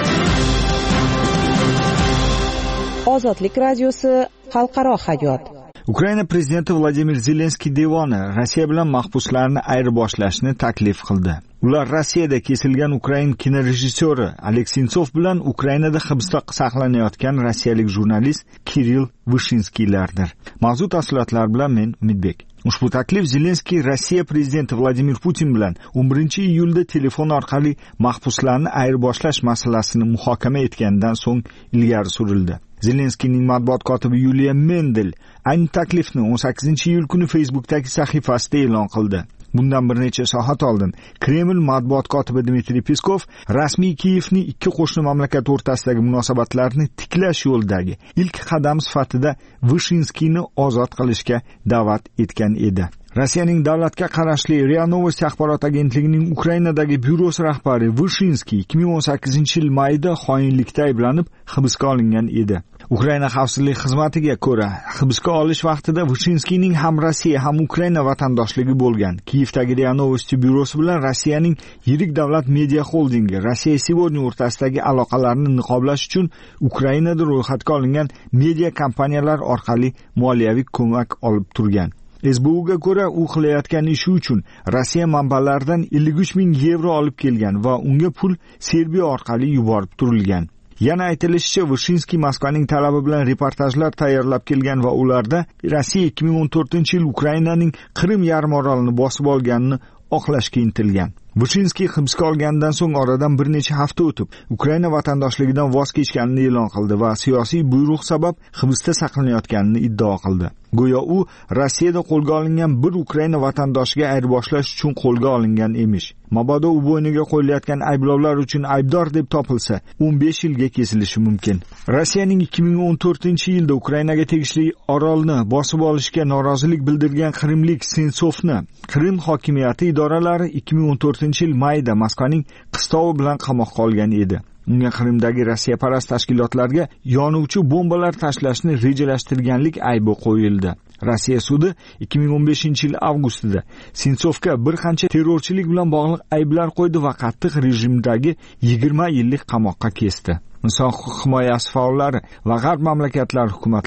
Ozodlik radiosi xalqaro hayot. Ukraina prezidenti Vladimir Zelenskiy devoni Rossiya bilan mahbuslarni ayirboshlashni taklif qildi. Ular Rossiyada kesilgan Ukrain kinorejissyori Aleks Sentsov bilan Ukrainada hibsda saqlanayotgan rossiyalik jurnalist Kirill Vyshinskiylardir. Mavzu tafsilotlar bilan men Umidbek. Ushbu taklif Zelenskiy Rossiya prezidenti Vladimir Putin bilan 11-iyulda telefon orqali mahbuslarni ayirboshlash masalasini muhokama etgandan so'ng ilgari surildi. Zelenskiyning matbuot kotibi Yuliya Mendel ayni taklifni 18-iyul kuni Facebook'dagi sahifasida e'lon qildi. Bundan bir necha soat oldin Kreml matbuot kotibi Dmitriy Peskov rasmiy Kiyevning ikki qo'shni mamlakat o'rtasidagi munosabatlarni tiklash yo'lidagi ilk qadam sifatida Vyshinskiyni ozod qilishga da'vat etgan edi. Rossiyaning davlatga qarashli RIA Novosti axborot agentligining Ukrainadagi byurosi rahbari Vyshinskiy 2018-yil mayda xoinlikda ayblanib hibsga olingan edi. Ukraina xavfsizlik xizmatiga ko'ra, hibsga olish vaqtida Vyshinskiyning ham Rossiya ham Ukraina vatandoshlig'i bo'lgan. Kiyevdagi RIA Novosti byurosi bilan Rossiyaning yirik davlat media xoldingi Rossiya Сегодня o'rtasidagi aloqalarni niqoblash uchun Ukrainada ro'yxatga olingan media kompaniyalar orqali moliyaviy ko'mak olib turgan. SBUga ko'ra, u qilayotgan ishi uchun Rossiya manbalaridan 53 ming yevro olib kelgan va unga pul Serbiya orqali yuborib turilgan. Yana aytilishicha, Vyshinskiy Moskvaning talabi bilan reportajlar tayyorlab kelgan va ularda Rossiya 2014-yil Ukrainaning Qrim yarimorolini bosib olganini oqlashga intilgan. Vyshinskiy hibsga olgandan so'ng oradan bir necha hafta o'tib, Ukraina vatandoshligidan voz kechganini e'lon qildi va siyosiy buyruq sabab hibsda saqlanayotganini iddao qildi. Go'yo u Rossiyada qo'lga olingan bir Ukraina vatandoshiga ayirboshlash uchun qo'lga olingan emish. Mabodo u bo'yniga qo'yilayotgan ayblovlar uchun aybdor deb topilsa, 15 yilga kesilishi mumkin. Rossiyaning 2014-yilda Ukrainaga tegishli orolni bosib olishga norozilik bildirgan qrimlik Sentsovni Qrim hokimiyati idoralari 2014-yil mayda Moskvaning qistovi bilan qamoqqa olgan edi. Unga Qrimdagi Rossiyaparast tashkilotlarga yonuvchi bombalar tashlashni rejalashtirganlik aybi qo'yildi. Rossiya sudi 2015-yil avgustida Sentsovga bir qancha terrorchilik bilan bog'liq ayblar qo'ydi va qattiq rejimdagi 20 yillik qamoqqa kesdi. Inson huquq himoyasi faollari va g'arb mamlakatlari hukumatlari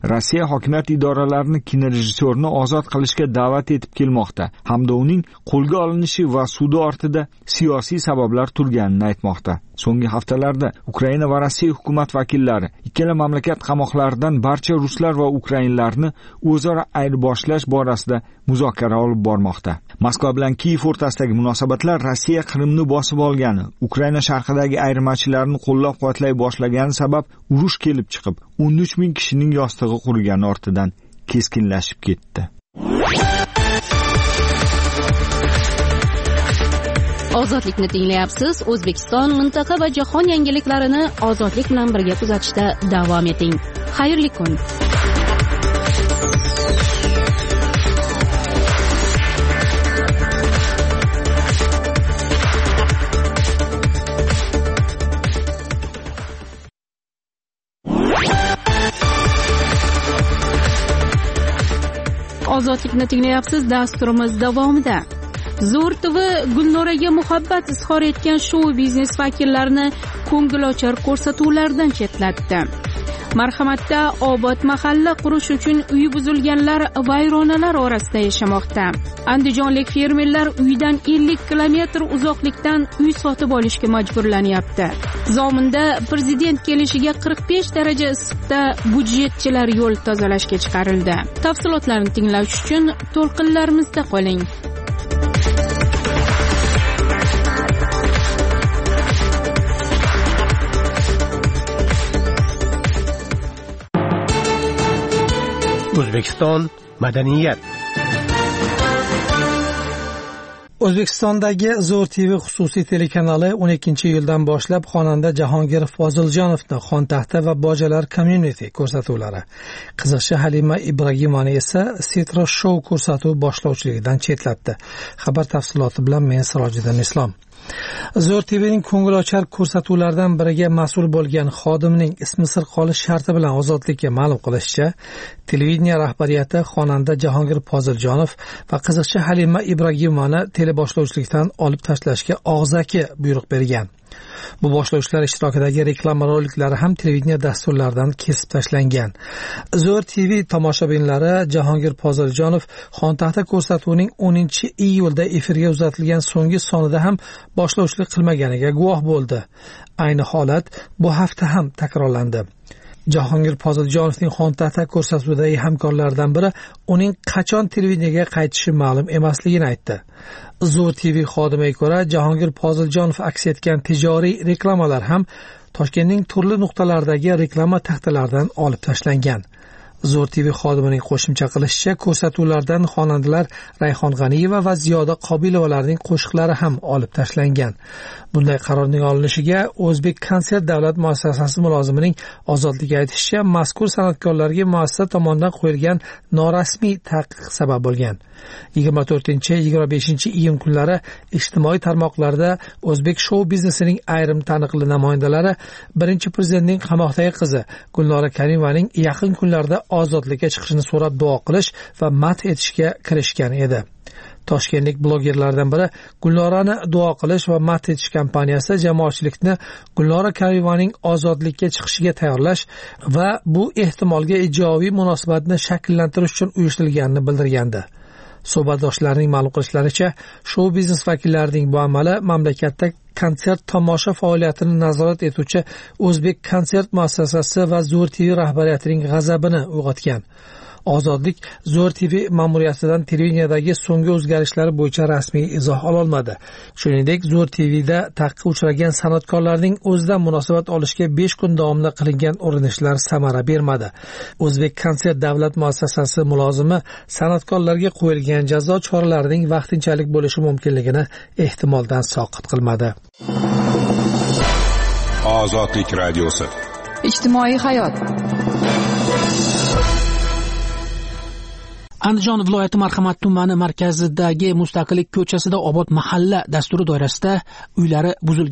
Rossiya hokimiyat idoralarini kinorejissyorni ozod qilishga da'vat etib kelmoqda hamda uning qo'lga olinishi va sudi ortida siyosiy sabablar turganini aytmoqda. So'nggi haftalarda Ukraina va Rossiya hukumat vakillari ikkala mamlakat qamoqlaridan barcha ruslar va ukrainlarni o'zaro ayirboshlash borasida muzokara olib bormoqda. Moskva bilan Kiyev o'rtasidagi munosabatlar Rossiya Qrimni bosib olgani, Ukraina sharqidagi ayirmachilarni qo'llab-quvvatlay boshlagani sabab urush kelib chiqib, 13 ming kishining yostig'i qurigani ortidan keskinlashib ketdi. Ozodlikni tinglayapsiz. O'zbekiston, mintaqa va jahon yangiliklarini ozodlik bilan birga kuzatishda davom eting. Xayrli kun. Ozodlikni tinglayapsiz. Dasturimiz davomida Zo'r TV Gulnoraga muhabbat izhor etgan shou biznes vakillarini ko'ngilochar ko'rsatuvlardan chetlatdi. Marhamatda obod mahalla qurish uchun uyi buzilganlar vayronalar orasida yashamoqda. Andijonlik fermerlar uydan 50 kilometr uzoqlikdan uy sotib olishga majburlanyapti. Zominda prezident kelishiga 45 daraja issiqda budjetchilar yo'l tozalashga chiqarildi. Tafsilotlarni tinglash uchun to'lqinlarimizda qoling. O'zbekiston madaniyat. O'zbekistondagi Zo'r TV xususiy telekanali 12-iyuldan boshlab xonanda Jahongir Poziljonovni Xontaxta va Bojalar Community ko'rsatuvlari, qiziqchi Halima Ibragimani esa Citro Show ko'rsatuv boshlovchiligidan chetlatdi. Xabar tafsiloti bilan men Sirojiddin Islom. Zo'r TVning ko'ngilochar ko'rsatuvlaridan biriga mas'ul bo'lgan xodimning ismi sir qolish sharti bilan ozodlikka ma'lum qilishicha, televideniya rahbariyati xonanda Jahongir Poziljonov va qiziqchi Halima Ibragimani teleboshlovchilikdan olib tashlashga og'zaki buyruq bergan. Bu boshlovchilar ishtirokidagi reklama roliklari ham televideniya dasturlaridan kesib tashlangan. Zo'r TV tomoshabinlari Jahongir Poziljonov Xontaxta ko'rsatuvining 10-iyulda efirga uzatilgan so'nggi sonida ham boshlovchilik qilmaganiga guvoh bo'ldi. Ayni holat bu hafta ham takrorlandi. Jahongir Poziljonovning Xontaxta ko'rsatuvidagi hamkorlaridan biri uning qachon televideniyaga qaytishi ma'lum emasligini aytdi. Zo'r TV xodimiga ko'ra, Jahongir Poziljonov aks etgan tijoriy reklamalar ham Toshkentning turli nuqtalaridagi reklama taxtalaridan olib tashlangan. Zo'r TV xodimining qo'shimcha qilishicha, ko'rsatuvlardan xonandalar Rayhon G'aniyeva va Ziyoda Qobilovalarning qo'shiqlari ham olib tashlangan. Bunday qarorning olinishiga O'zbek konsert davlat muassasasi mulozimining ozodligi aytishicha, mazkur san'atkorlarga muassasa tomonidan qo'yilgan norasmiy taqiq sabab bo'lgan. 24-25 iyun kunlari ijtimoiy tarmoqlarda o'zbek shou biznesining ayrim taniqli namoyandalari birinchi prezidentning qamoqdagi qizi Gulnora Karimovaning yaqin kunlarda ozodlikka chiqishini so'rab duo qilish va madh etishga kirishgan edi. Toshkentlik blogerlardan biri Gulnorani duo qilish va madh etish kampaniyasi jamoatchilikni Gulnora Karimovaning ozodlikka chiqishiga tayyorlash va bu ehtimolga ijobiy munosabatni shakllantirish uchun uyushtirilganini bildirgandi. Suhbatdoshlarning ma'lum qilishlaricha, shou biznes vakillarining bu amali mamlakatda konsert tomosha faoliyatini nazorat etuvchi O'zbek konsert muassasasi va Zo'r TV rahbariyatining g'azabini uyg'otgan. Ozodlik Zo'r TV ma'muriyatidan televideniyadagi so'nggi o'zgarishlar bo'yicha rasmiy izoh ololmadi. Shuningdek, Zo'r TVda taqiqqa uchragan san'atkorlarning o'zidan munosabat olishga 5 kun davomida qilingan urinishlar samara bermadi. O'zbek konsert davlat muassasasi mulozimi san'atkorlarga qo'yilgan jazo choralarining vaqtinchalik bo'lishi mumkinligini ehtimoldan soqit qilmadi. Ozodlik radiosi. Ijtimoiy hayot. Andijon viloyati Marhamat tumani markazidagi Mustaqillik ko'chasida obod mahalla dasturi doirasida uylari buzilgan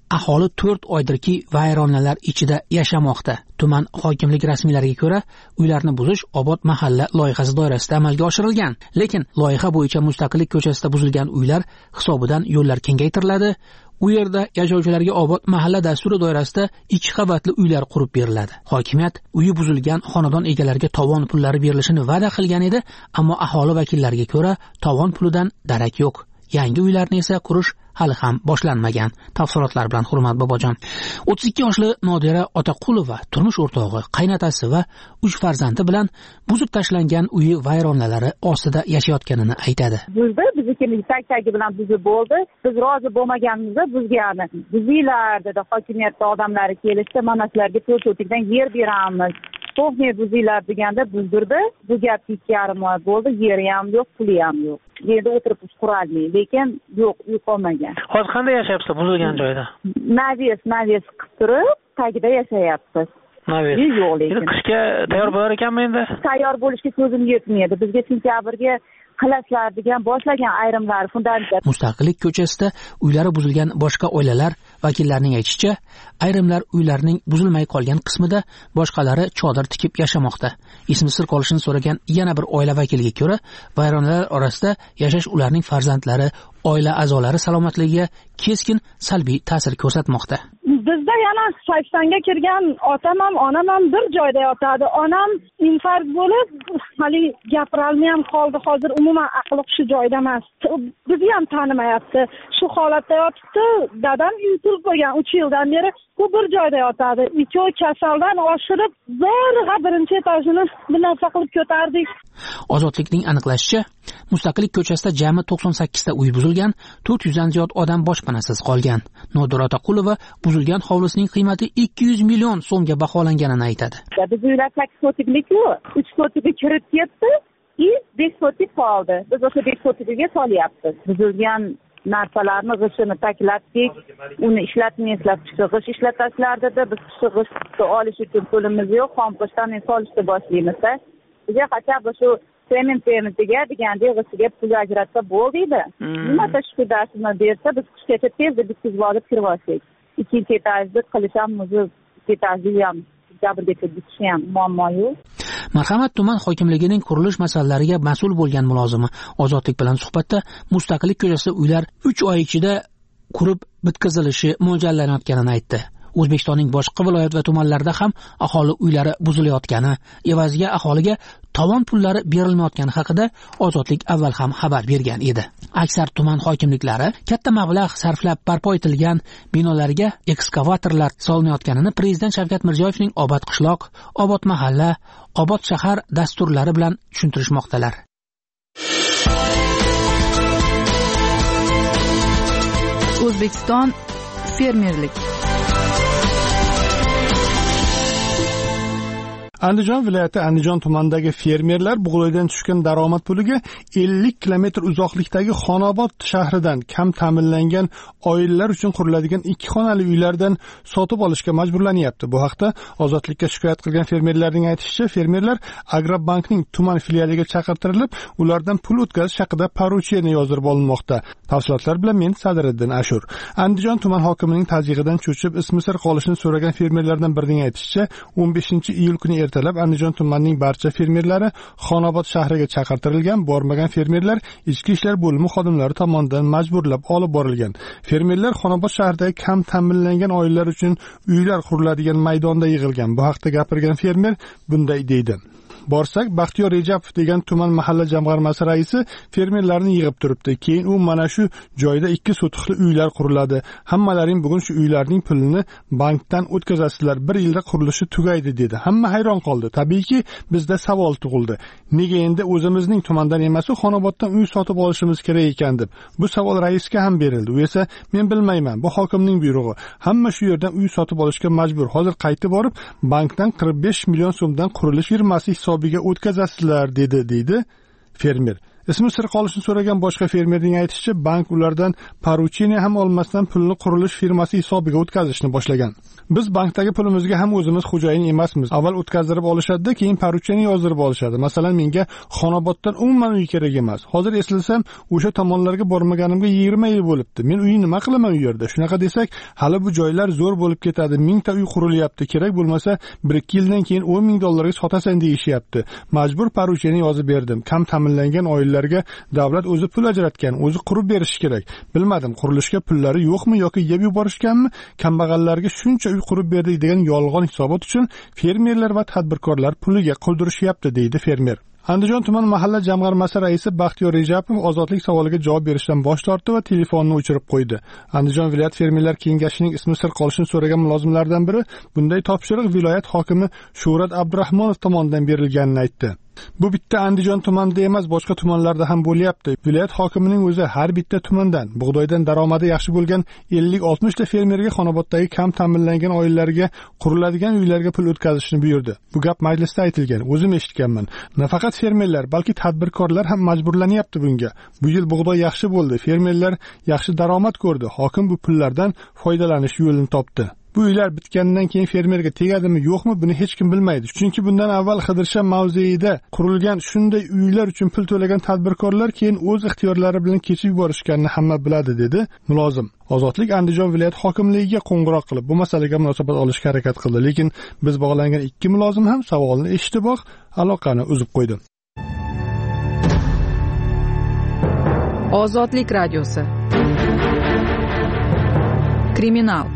aholi 4 oydirki vayronalar ichida yashamoqda. Tuman hokimlik rasmiylariga ko'ra, uylarni buzish Obod mahalla loyihasi doirasida amalga oshirilgan. Lekin loyiha bo'yicha Mustaqillik ko'chasida buzilgan uylar hisobidan yo'llar kengaytiriladi. U yerda yashovchilarga Obod mahalla dasturi doirasida 2 qavatli uylar qurib beriladi. Hokimiyat uyi buzilgan xonadon egalariga tovon pullari berilishini va'da qilgan edi, ammo aholi vakillariga ko'ra tovon pulidan darak yo'q. Yangi uylarni esa qurish hali ham boshlanmagan. Tafsilotlar bilan Hurmat Bobojon. 32 yoshli Nodira Otaqulova turmush o'rtog'i, qaynotasi va 3 farzandi bilan buzib tashlangan uyi vayronalari ostida yashayotganini aytadi. Biznikini tag-tagi bilan buzib bo'ldi. Biz rozi bo'lmaganimizda buzgani. Buzinglar dedi hokimiyat odamlari kelishdi, mana sizlarga to'rtdan yer beramiz. To'g'ri buzinglar deganda buzdirdi. Bu gap 2,5 oy bo'ldi. Yeri ham yo'q, puli ham yo'q. Yerda o'tirib qurolmaydi, lekin yo'q, uy qolmagan. Hozir qanday yashayapsiz buzilgan joyda? Naves qilib turib, tagida yashayapmiz. Naves. Yo'q lekin. Qishga tayyor bo'lar ekanmi endi? Tayyor bo'lishga ko'zim yetmaydi. Bizga sentyabrga qilasizlar degan boshlagan ayrimlar fundament. Mustaqillik ko'chasida uylari buzilgan boshqa oilalar vakillarining aytishicha, ayrimlar uylarining buzilmay qolgan qismida, boshqalari chodir tikib yashamoqda. Ismi sir qolishini so'ragan yana bir oila vakiliga ko'ra, vayronalar orasida yashash ularning farzandlari, oila a'zolari salomatligiga keskin salbiy ta'sir ko'rsatmoqda. Bizda yana 80ga kirgan otam ham, onam ham bir joyda yotadi. Onam infarkt bo'lib, hali gapirolmay ham qoldi. Hozir umuman aqli hushi joyida emas. Bizni ham tanimayapti. Shu holatda yotibdi. Dadam yutilib qo'ygan 3 yildan beri bu bir joyda yotadi. Ikkovi kasaldan oshirib, zo'rg'a birinchi etajini bir narsa qilib ko'tardik. Ozodlikning aniqlashicha, Mustaqillik ko'chasida jami 98 ta uy buzilgan, 400 dan ziyod odam boshpanasiz qolgan. Nodira Otaqulova buzilgan hovlisining qiymati 200 million so'mga baholanganini aytadi. Biz uylar 8 sotiklik-ku, 3 sotikga kirib ketdi, 5 sotik qoldi. Biz o'sha 5 sotikga solyapmiz. Buzilgan narsalarni g'ishini taklatdik, uni ishlatmaysizlar, g'ish ishlatasizlar dedi. Biz g'ishni olish uchun pulimiz yo'q, xomposhdan solishni boshlaymiz. Bizga qachon shu sementiga degandek g'ishiga pul ajratsa bo'ldi edi. Nima tashkil darsini bersa, biz qishgacha tezda bitkizib olib kirib olsak. Ikkinchi etajni qilish ham o'zi etajni ham jabrgacha bitishi ham muammo yo'q. Marhamat tuman hokimligining qurilish masalalariga mas'ul bo'lgan mulozimi Ozodlik bilan suhbatda Mustaqillik ko'chasida uylar 3 oy ichida qurib bitkazilishi mo'ljallanayotganini aytdi. O'zbekistonning boshqa viloyat va tumanlarida ham aholi uylari buzilayotgani, evaziga aholiga tovon pullari berilmayotgani haqida Ozodlik avval ham xabar bergan edi. Aksar tuman hokimliklari katta mablag' sarflab barpo etilgan binolarga ekskavatorlar solinayotganini Prezident Shavkat Mirziyoyevning Obod qishloq, Obod mahalla, Obod shahar dasturlari bilan tushuntirishmoqdalar. O'zbekiston fermerlik. Andijon viloyati Andijon tumanidagi fermerlar bug'doydan tushgan daromad puliga 50 kilometr uzoqlikdagi Xonobod shahridan kam ta'minlangan oilalar uchun quriladigan 2 xonali uylardan sotib olishga majburlanyapti. Bu haqda Ozodlikka shikoyat qilgan fermerlarning aytishicha, fermerlar Agrobankning tuman filialiga chaqirtirilib, ulardan pul o'tkazish haqida poruchiyani yozdirib olinmoqda. Tafsilotlar bilan men Sadiriddin Ashur. Andijon tuman hokimining tazyiqidan cho'chib ismi sir qolishini so'ragan fermerlardan birining aytishicha, 15-iyul kuni ertalab Andijon tumanining barcha fermerlari Xonobod shahriga chaqirtirilgan, bormagan fermerlar ichki ishlar bo'limi xodimlari tomonidan majburlab olib borilgan. Fermerlar Xonobod shahridagi kam ta'minlangan oilalar uchun uylar quriladigan maydonda yig'ilgan. Bu haqda gapirgan fermer bunday deydi. Borsak, Baxtiyor Rejapov degan tuman mahalla jamg'armasi raisi fermerlarni yig'ib turibdi. Keyin u mana shu joyda 2 sotiqli uylar quriladi. Hammalaring bugun shu uylarning pulini bankdan o'tkazasizlar. 1 yilda qurilishi tugaydi dedi. Hamma hayron qoldi. Tabiiyki, bizda savol tug'ildi. Nega endi o'zimizning tumandan emas, Xonoboddan uy sotib olishimiz kerak ekan deb. Bu savol raisga ham berildi. U esa men bilmayman, bu hokimning buyrug'i. Hamma shu yerdan uy sotib olishga majbur. Hozir qaytib borib, bankdan 45 million so'mdan qurilish firmasi hisobiga o'tkazasizlar dedi fermer. Ismi sir qolishini so'ragan boshqa fermerning aytishicha, bank ulardan porucheniya ham olmasdan pulni qurilish firmasi hisobiga o'tkazishni boshlagan. Biz bankdagi pulimizga ham o'zimiz xo'jayin emasmiz. Avval o'tkazdirib olishadi, keyin porucheniya yozdirib olishadi. Masalan, menga Xonoboddan umuman uy kerak emas. Hozir eslasam, o'sha tomonlarga bormaganimga 20 yil bo'libdi. Men uy nima qilaman u yerda? Shunaqa desak, hali bu joylar zo'r bo'lib ketadi. 1000 ta uy qurilyapti. Kerak bo'lmasa 1-2 yildan keyin $10,000 ga sotasan deyishyapti. Majbur porucheniya yozib berdim. Kam ta'minlangan oilalarga davlat o'zi pul ajratgan, o'zi qurib berishi kerak. Bilmadim, qurilishga pullari yo'qmi yoki yeb yuborishganmi? Kambag'allarga shuncha uy qurib berdik degan yolg'on hisobot uchun fermerlar va tadbirkorlar puliga qoldirishyapti, deydi fermer. Andijon tuman mahalla jamg'armasi raisi Baxtiyor Rejapov ozodlik savoliga javob berishdan bosh tortdi va telefonni o'chirib qo'ydi. Andijon viloyat fermerlar kengashining ismi sir qolishini so'ragan mulozimlardan biri bunday topshiriq viloyat hokimi Shuhrat Abdurahmonov tomonidan berilganini aytdi. Bu bitta Andijon tumanida emas, boshqa tumanlarda ham bo'lyapti. Viloyat hokimining o'zi har bitta tumandan bug'doydan daromadi yaxshi bo'lgan 50-60 ta fermerga Xonoboddagi kam ta'minlangan oilalarga quriladigan uylarga pul o'tkazishni buyurdi. Bu gap majlisda aytilgan, o'zim eshitganman. Nafaqat fermerlar, balki tadbirkorlar ham majburlanyapti bunga. Bu yil bug'doy yaxshi bo'ldi, fermerlar yaxshi daromad ko'rdi. Hokim bu pullardan foydalanish yo'lini topdi. Bu uylar bitgandan keyin fermerga tegadimi yo'qmi, buni hech kim bilmaydi. Chunki bundan avval Qidirshan mavzeida qurilgan shunday uylar uchun pul to'lagan tadbirkorlar keyin o'z ixtiyorlari bilan kechib yuborishganini hamma biladi, dedi mulozim. Ozodlik Andijon viloyat hokimligiga qo'ng'iroq qilib bu masalaga munosabat olishga harakat qildi, lekin biz bog'langan ikki mulozim ham savolni eshitiboq aloqani uzib qo'ydi. Ozodlik radiosi. Kriminal.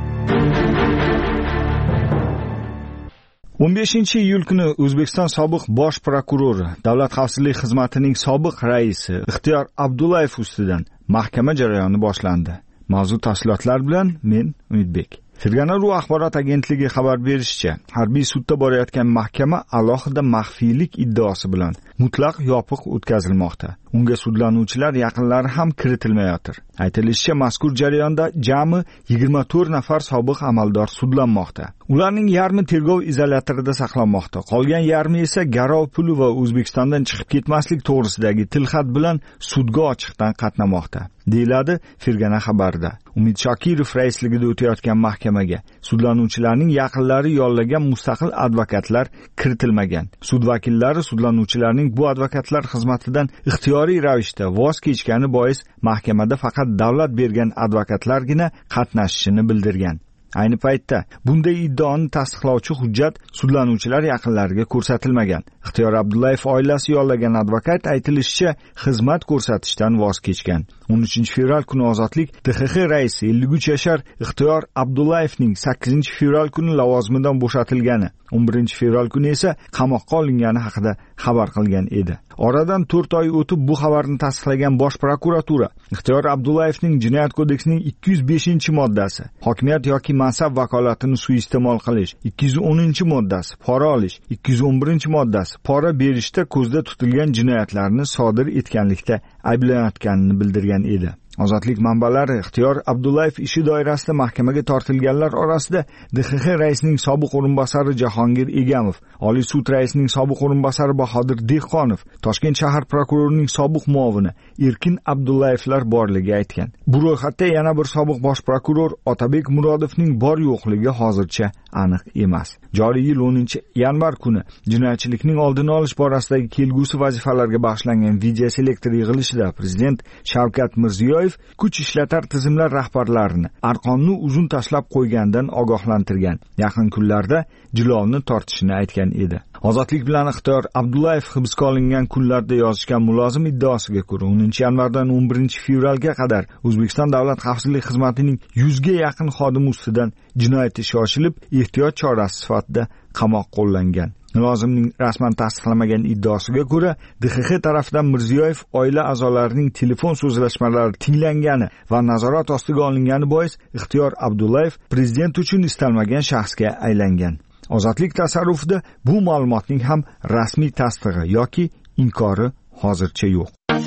15-iyul kuni O'zbekiston sobiq bosh prokurori, Davlat xavfsizlik xizmatining sobiq raisi Ixtiyor Abdullayev ustidan mahkama jarayoni boshlandi. Mavzu tafsilotlar bilan men Umidbek. Fergana.ru axborot agentligi xabar berishicha, harbiy sudda borayotgan mahkama alohida maxfiylik iddaosi bilan mutlaq yopiq o'tkazilmoqda. Unga sudlanuvchilar yaqinlari ham kiritilmayotir. Aytilishicha, mazkur jarayonda jami 24 nafar sobiq amaldor sudlanmoqda. Ularning yarmi tergov izolyatorida saqlanmoqda. Qolgan yarmi esa garov puli va O'zbekistondan chiqib ketmaslik to'g'risidagi tilxat bilan sudga ochiqdan qatnamoqda, deyiladi Fergana xabarida. Umid Shokirov raisligida o'tayotgan mahkamaga sudlanuvchilarning yaqinlari yollagan mustaqil advokatlar kiritilmagan. Sud vakillari sudlanuvchilarning bu advokatlar xizmatidan ixtiyoriy ravishda voz kechgani bois mahkamada faqat davlat bergan advokatlargina qatnashishini bildirgan. Ayni paytda bunday iddaoni tasdiqlovchi hujjat sudlanuvchilar yaqinlariga ko'rsatilmagan. Ixtiyor Abdullayev oilasi yollagan advokat aytilishicha xizmat ko'rsatishdan voz kechgan. 13-fevral kuni Ozodlik DXX raisi 53 yashar Ixtiyor Abdullayevning 8-fevral kuni lavozimidan bo'shatilgani, 11-fevral kuni esa qamoqqa olingani haqida xabar qilgan edi. Oradan 4 oy o'tib bu xabarni tasdiqlagan Bosh prokuratura Ixtiyor Abdullayevning Jinoyat kodeksining 205-moddasi, hokimiyat yoki mansab vakolatini suiiste'mol qilish, 210-moddasi, pora olish, 211-moddasi, pora berishda ko'zda tutilgan jinoyatlarni sodir etganlikda ayblanayotganini bildirgan edi. Ozodlik manbalari Ixtiyor Abdullayev ishi doirasida mahkamaga tortilganlar orasida DXX raisining sobiq o'rinbosari Jahongir Egamov, Oliy sud raisining sobiq o'rinbosari Bahodir Dehqonov, Toshkent shahar prokurorining sobiq muovini Erkin Abdullayevlar borligi aytgan. Bu ro'yxatda yana bir sobiq bosh prokuror Otabek Murodovning bor yo'qligi hozircha aniq emas. Joriy yil 10-yanvar kuni jinoyatchilikning oldini olish borasidagi kelgusi vazifalarga bag'ishlangan video selektor yig'ilishida prezident Shavkat Mirziyoyev kuch ishlatar tizimlar rahbarlarini arqonni uzun tashlab qo'ygandan ogohlantirgan. Yaqin kunlarda jilovni tortishini aytgan edi. Ozodlik bilan Ixtiyor Abdullayev hibsga olingan kunlarda yozishgan mulozim iddaosiga ko'ra 10-yanvardan 11-fevralga qadar O'zbekiston Davlat xavfsizlik xizmatining 100 ga yaqin xodimi ustidan jinoyat ishi ochilib, ehtiyot chorasi sifatida qamoq qo'llangan. Mulozimning rasman tasdiqlamagan iddaosiga ko'ra, DXX tarafidan Mirziyoyev oila a'zolarining telefon so'zlashmalari tinglangani va nazorat ostiga olingani bois Ixtiyor Abdullayev prezident uchun istalmagan shaxsga aylangan. Ozodlik tasarrufida bu ma'lumotning ham rasmiy tasdig'i yoki inkori hozircha yo'q.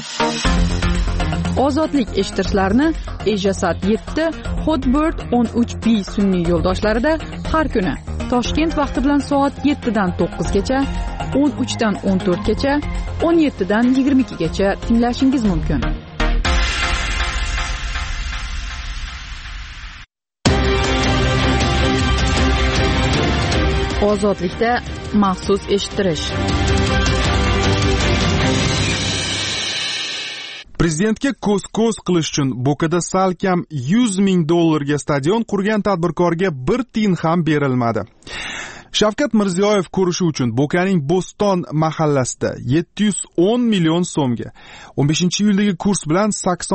Ozodlik eshitishlarini Ejasat 7, Hotbird 13B sun'iy yo'ldoshlarida har kuni Toshkent vaqti bilan soat 7 dan 9 gacha 13 dan 14 gacha, 17 dan 22 gacha tinglashingiz mumkin. Ozodlikda maxsus eshittirish. Prezidentga ko'z-ko'z qilish uchun Bo'kada salkam $100,000 stadion qurgan tadbirkorga 1 tiyin ham berilmadi. Shavkat Mirziyoyev ko'rishi uchun Bo'kaning Bo'ston mahallasida 710 million so'mga, 15-iyuldagi kurs bilan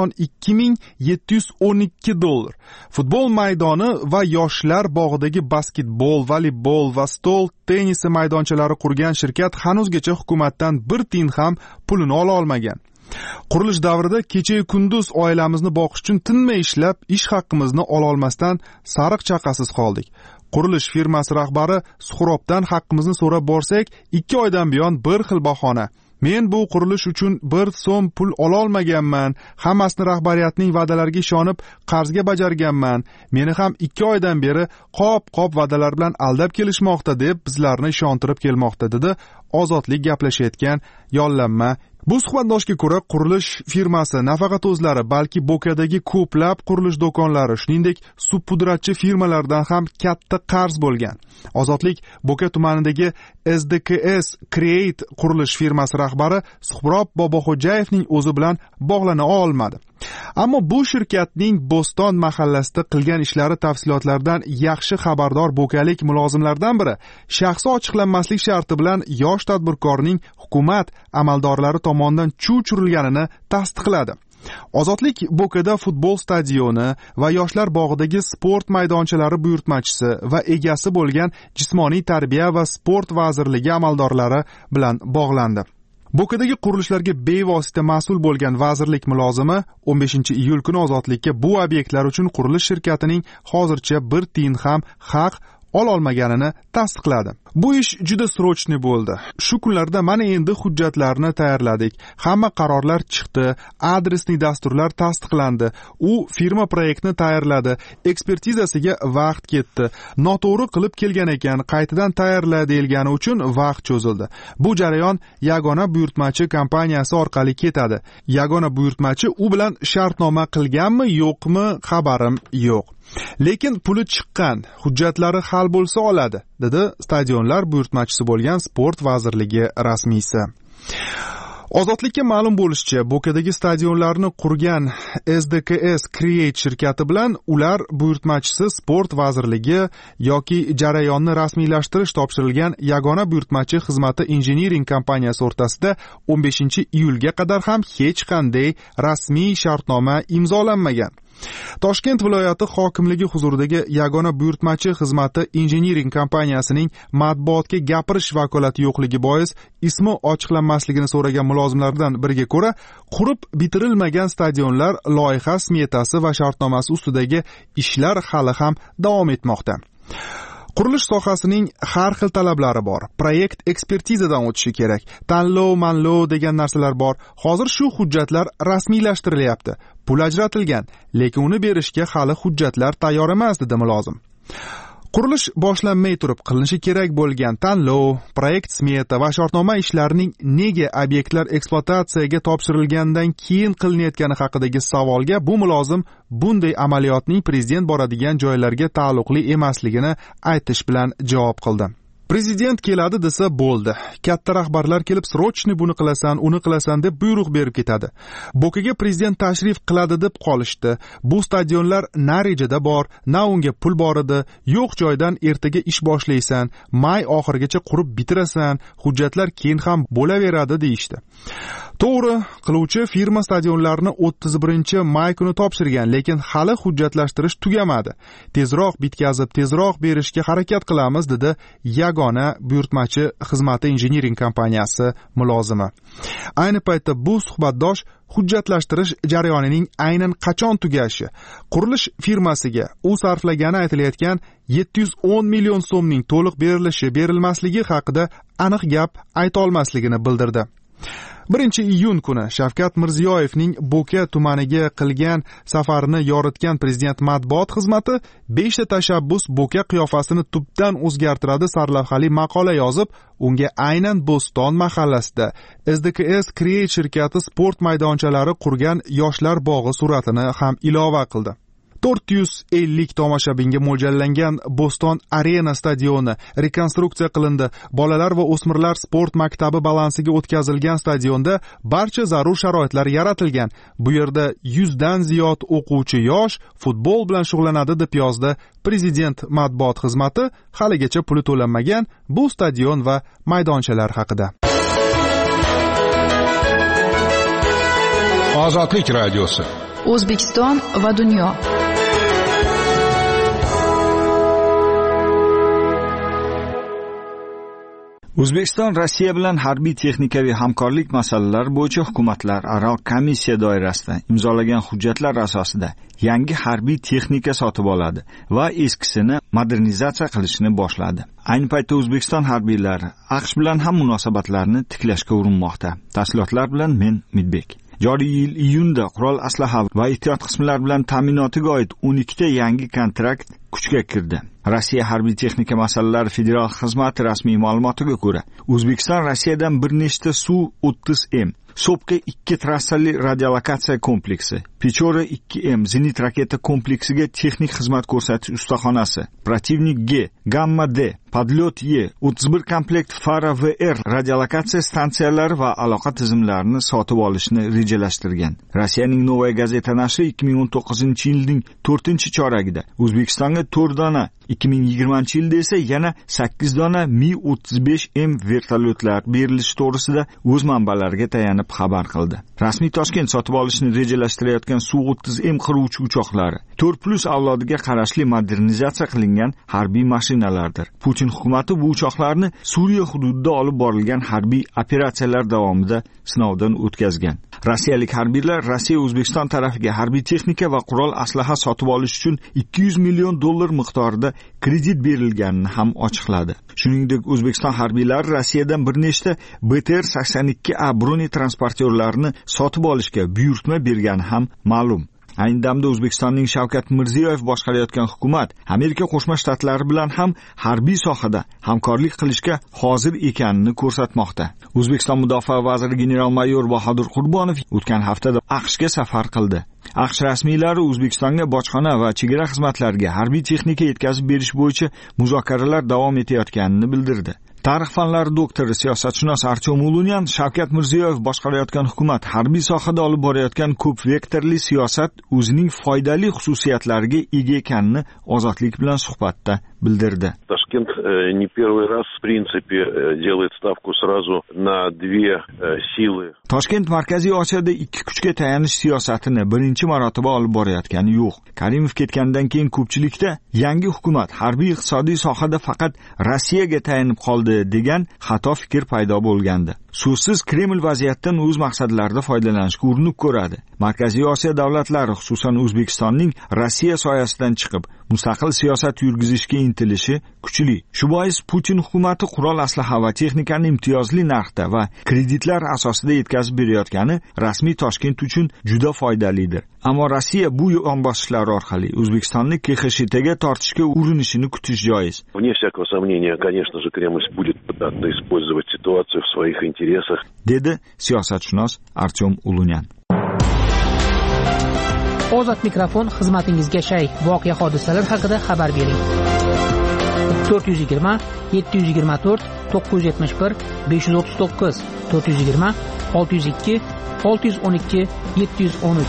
$82,712, futbol maydoni va yoshlar bog'idagi basketbol, voleybol va stol tennisi maydonchalari qurgan shirkat hanuzgacha hukumatdan 1 tiyin ham pulini ola olmagan. Qurilish davrida kecha-yu kunduz oilamizni boqish uchun tinmay ishlab, ish haqqimizni ola olmasdan sariq chaqasiz qoldik. Qurilish firmasi rahbari Suxrobdan haqqimizni so'rab borsak, 2 oydan buyon bir xil bahona. Men bu qurilish uchun 1 so'm pul ola olmaganman, hammasini rahbariyatning va'dalariga ishonib qarzga bajarganman. Meni ham 2 oydan beri qop-qop va'dalar bilan aldab kelishmoqda deb bizlarni ishontirib kelmoqda, dedi Ozodlik gaplashayotgan yollanma. Bu suhbatdoshga ko'ra, qurilish firmasi nafaqat o'zlari, balki Bo'kadagi ko'plab qurilish do'konlari, shuningdek, subpudratchi firmalardan ham katta qarz bo'lgan. Ozodlik Bo'ka tumanidagi SDKS Create qurilish firmasi rahbari Suhrob Boboxo'jayevning o'zi bilan bog'lana olmadi. Ammo bu shirkatning Bo'ston mahallasida qilgan ishlari tafsilotlaridan yaxshi xabardor bo'kalik mulozimlardan biri shaxsi ochiqlanmaslik sharti bilan yosh tadbirkorning hukumat amaldorlari tomonidan chuv churilganini tasdiqladi. Ozodlik Bo'kada futbol stadioni va yoshlar bog'idagi sport maydonchalari buyurtmachisi va egasi bo'lgan Jismoniy tarbiya va sport vazirligi amaldorlari bilan bog'landi. Bo'kadagi qurilishlarga bevosita mas'ul bo'lgan vazirlik mulozimi 15-iyul kuni Ozodlikka bu obyektlar uchun qurilish shirkatining hozircha 1 tiyin ham haq ololmaganini tasdiqladi. Bu ish juda srochniy bo'ldi. Shu kunlarda mana endi hujjatlarni tayyorladik. Hamma qarorlar chiqdi, adresli dasturlar tasdiqlandi. U firma proyektni tayyorladi, ekspertizasiga vaqt ketdi. Noto'g'ri qilib kelgan ekan, qaytadan tayyorla deyilgani uchun vaqt cho'zildi. Bu jarayon yagona buyurtmachi kompaniyasi orqali ketadi. Yagona buyurtmachi u bilan shartnoma qilganmi, yo'qmi, xabarim yo'q. Lekin puli chiqqan, hujjatlari hal bo'lsa oladi, dedi stadionlar buyurtmachisi bo'lgan sport vazirligi rasmiysi. Ozodlikka ma'lum bo'lishicha, Bo'kadagi stadionlarni qurgan SDKS Create shirkati bilan ular buyurtmachisi sport vazirligi yoki jarayonni rasmiylashtirish topshirilgan yagona buyurtmachi xizmati injiniring kompaniyasi o'rtasida 15-iyulga qadar ham hech qanday rasmiy shartnoma imzolanmagan. Toshkent viloyati hokimligi huzuridagi yagona buyurtmachi xizmati injiniring kompaniyasining matbuotga gapirish vakolati yo'qligi bois ismi ochiqlanmasligini so'ragan mulozimlardan biriga ko'ra, qurib bitirilmagan stadionlar loyiha smetasi va shartnomasi ustidagi ishlar hali ham davom etmoqda. Qurilish sohasining har xil talablari bor. Proyekt ekspertizadan o'tishi kerak. Tanlov degan narsalar bor. Hozir shu hujjatlar rasmiylashtirilyapti. Pul ajratilgan, lekin uni berishga hali hujjatlar tayyor emas, dedi mulozim. Qurilish boshlanmay turib qilinishi kerak bo'lgan tanlov, proyekt smeta va shartnoma ishlarining nega obyektlar ekspluatatsiyaga topshirilgandan keyin qilinayotgani haqidagi savolga bu mulozim bunday amaliyotning prezident boradigan joylarga taalluqli emasligini aytish bilan javob qildi. Prezident keladi desa bo'ldi. Katta rahbarlar kelib srochniy buni qilasan, uni qilasan deb buyruq berib ketadi. Bo'kaga prezident tashrif qiladi deb qolishdi. Bu stadionlar na rejada bor, na unga pul bor edi. Yo'q joydan ertaga ish boshlaysan, may oxirigacha qurib bitirasan, hujjatlar keyin ham bo'laveradi deyishdi. To'g'ri, qiluvchi firma stadionlarni 31-may kuni topshirgan, lekin hali hujjatlashtirish tugamadi. Tezroq bitkazib, tezroq berishga harakat qilamiz, dedi yagona buyurtmachi xizmati injiniring kompaniyasi mulozimi. Ayni paytda bu suhbatdosh hujjatlashtirish jarayonining aynan qachon tugashi, qurilish firmasiga u sarflagani aytilayotgan 710 million so'mning to'liq berilishi, berilmasligi haqida aniq gap ayta olmasligini bildirdi. 1-iyun kuni Shavkat Mirziyoyevning Bo'ka tumaniga qilgan safarini yoritgan prezident matbuot xizmati 5 ta tashabbus Bo'ka qiyofasini tubdan o'zgartiradi sarlavhali maqola yozib, unga aynan Bo'ston mahallasida SDKS Create shirkati sport maydonchalari qurgan yoshlar bog'i suratini ham ilova qildi. 450 tomoshabinga mo'ljallangan Bo'ston Arena stadioni rekonstruksiya qilindi. Bolalar va o'smirlar sport maktabi balansiga o'tkazilgan stadionda barcha zarur sharoitlar yaratilgan. Bu yerda 100 dan ziyod o'quvchi yosh futbol bilan shug'ullanadi deb yozdi prezident matbuot xizmati haligacha puli to'lanmagan bu stadion va maydonchalar haqida. Ozodlik radiosi. O'zbekiston va dunyo. O'zbekiston Rossiya bilan harbiy texnikaviy hamkorlik masalalari bo'yicha hukumatlararo komissiya doirasida imzolagan hujjatlar asosida yangi harbiy texnika sotib oladi va eskisini modernizatsiya qilishni boshladi. Ayni paytda O'zbekiston harbiylari AQSh bilan ham munosabatlarni tiklashga urinmoqda. Tafsilotlar bilan men Midbek. Joriy yil iyunda qurol aslaha va ehtiyot qismlari bilan ta'minotiga oid 12 ta yangi kontrakt kuchga kirdi. Rossiya harbiy texnika masalalari federal xizmati rasmiy ma'lumotiga ko'ra, O'zbekiston Rossiyadan bir nechta Su-30M, Sopka 2 trassali radiolokatsiya kompleksi, Pechora 2M zenit raketa kompleksiga texnik xizmat ko'rsatish ustaxonasi, Protivnik G, Gamma D, Padlyot Y, 31 komplekt Fara VR radiolokatsiya stansiyalari va aloqa tizimlarini sotib olishni rejalashtirgan. Rossiyaning Novaya gazeta nashri 2019-yilning 4-choragida O'zbekistonga 4 dona, 2020-yilda esa yana 8 dona Mi-35M vertolyotlar berilishi to'g'risida o'z manbalariga tayanib xabar qildi. Rasmiy Toshkent sotib olishni rejalashtirayotgan Su-30M qiruvchi uchoqlari 4+ avlodiga qarashli modernizatsiya qilingan harbiy mashinalardir. Putin hukumati bu uchoqlarni Suriya hududida olib borilgan harbiy operatsiyalar davomida sinovdan o'tkazgan. Rossiyalik harbiylar Rossiya O'zbekiston tarafiga harbiy texnika va qurol aslaha sotib olish uchun $200 million miqdorida kredit berilganini ham ochiqladi. Shuningdek, O'zbekiston harbiylari Rossiyadan bir nechta BTR-82A broni transportyorlarini sotib olishga buyurtma bergani ham ma'lum. Ayni damda O'zbekistonning Shavkat Mirziyoyev boshqarayotgan hukumat Amerika Qo'shma Shtatlari bilan ham harbiy sohada hamkorlik qilishga hozir ekanini ko'rsatmoqda. O'zbekiston Mudofaa vaziri general-mayor Bahodir Qurbonov o'tgan haftada AQShga safar qildi. AQSh rasmiylari O'zbekistonga bojxona va chegara xizmatlariga harbiy texnika yetkazib berish bo'yicha muzokaralar davom etayotganini bildirdi. Tarix fanlari doktori, siyosatshunos Artyom Ulunyan Shavkat Mirziyoyev boshqarayotgan hukumat harbiy sohada olib borayotgan ko'p vektorli siyosat o'zining foydali xususiyatlariga ega ekanini Ozodlik bilan suhbatda bildirdi. Toshkent не первый раз в принципе делает ставку сразу на две силы. Toshkent Markaziy Osiyoda ikki kuchga tayanish siyosatini birinchi marotaba olib borayotgani yo'q. Karimov ketgandan keyin ko'pchilikda yangi hukumat harbiy iqtisodiy sohada faqat Rossiyaga tayanib qoldi degan xato fikr paydo bo'lgandi. So'zsiz Kreml vaziyatdan o'z maqsadlarida foydalanishga urinib ko'radi. Markaziy Osiyo davlatlari, xususan O'zbekistonning Rossiya soyasidan chiqib, mustaqil siyosat yurgizishga intilishi kuchli. Shu bois Putin hukumati qurol aslaha va texnikani imtiyozli narxda va kreditlar asosida yetkazib berayotgani rasmiy Toshkent uchun juda foydalidir. Ammo Rossiya bu yonbosishlar orqali O'zbekistonni KXSHTga tortishga urinishini kutish joiz. Вне всякого сомнения, конечно же, Кремль будет пытаться использовать ситуацию в своих интересах, dedi siyosatshunos Artyom Ulunyan. Ozod mikrofon xizmatingizga shay. Voqea hodisalar haqida xabar bering. 420 724 971 539 420 602 612 713.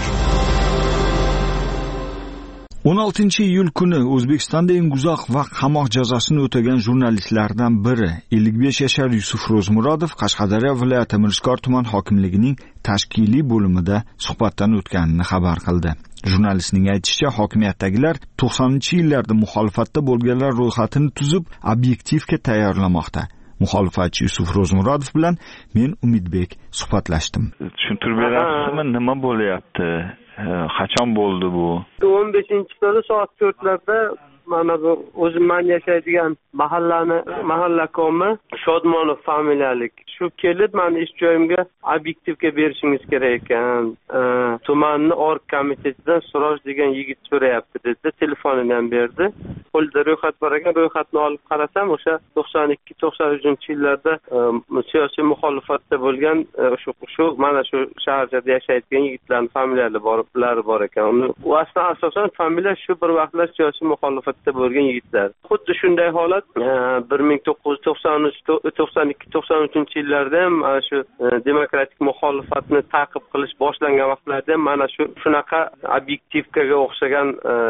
16-iyul kuni O'zbekistonda eng uzoq vaqt qamoq jazosini o'tagan jurnalistlardan biri 55 yashar Yusuf Ro'zmurodov Qashqadaryo viloyati Mirishkor tuman hokimligining tashkiliy bo'limida suhbatdan o'tganini xabar qildi. Jurnalistning aytishicha, hokimiyatdagilar 90-yillarda muxolifatda bo'lganlar ro'yxatini tuzib, obyektivga tayyorlamoqda. Muxolifatchi Yusuf Ro'zmurodov bilan men Umidbek suhbatlashdim. Tushuntirib berasizmi, nima bo'lyapti? Qachon bo'ldi bu? 15-soat 4larda mana bu o'zim yashaydigan mahalla komi Shodmonov familiyalik. Shu kelib meni ish joyimga obyektivga berishingiz kerak ekan. Tumanni org komitetidan Suroj degan yigit so'rayapti dedi. Telefonini ham berdi. Qo'lida ro'yxat bor ekan, ro'yxatni olib qarasam o'sha 92-93-yillarda siyosiy muxolifatda bo'lgan shu mana shu shaharchada yashaydigan yigitlarning familiyalari bor ekan. U asosan familiya shu bir vaqtlar siyosiy muxolifatda bo'lgan yigitlar. Xuddi shunday holat 1992-93-yillarda ham shu demokratik muxolifatni ta'qib qilish boshlangan vaqtlarda ham mana shunaqa obyektivkaga o'xshagan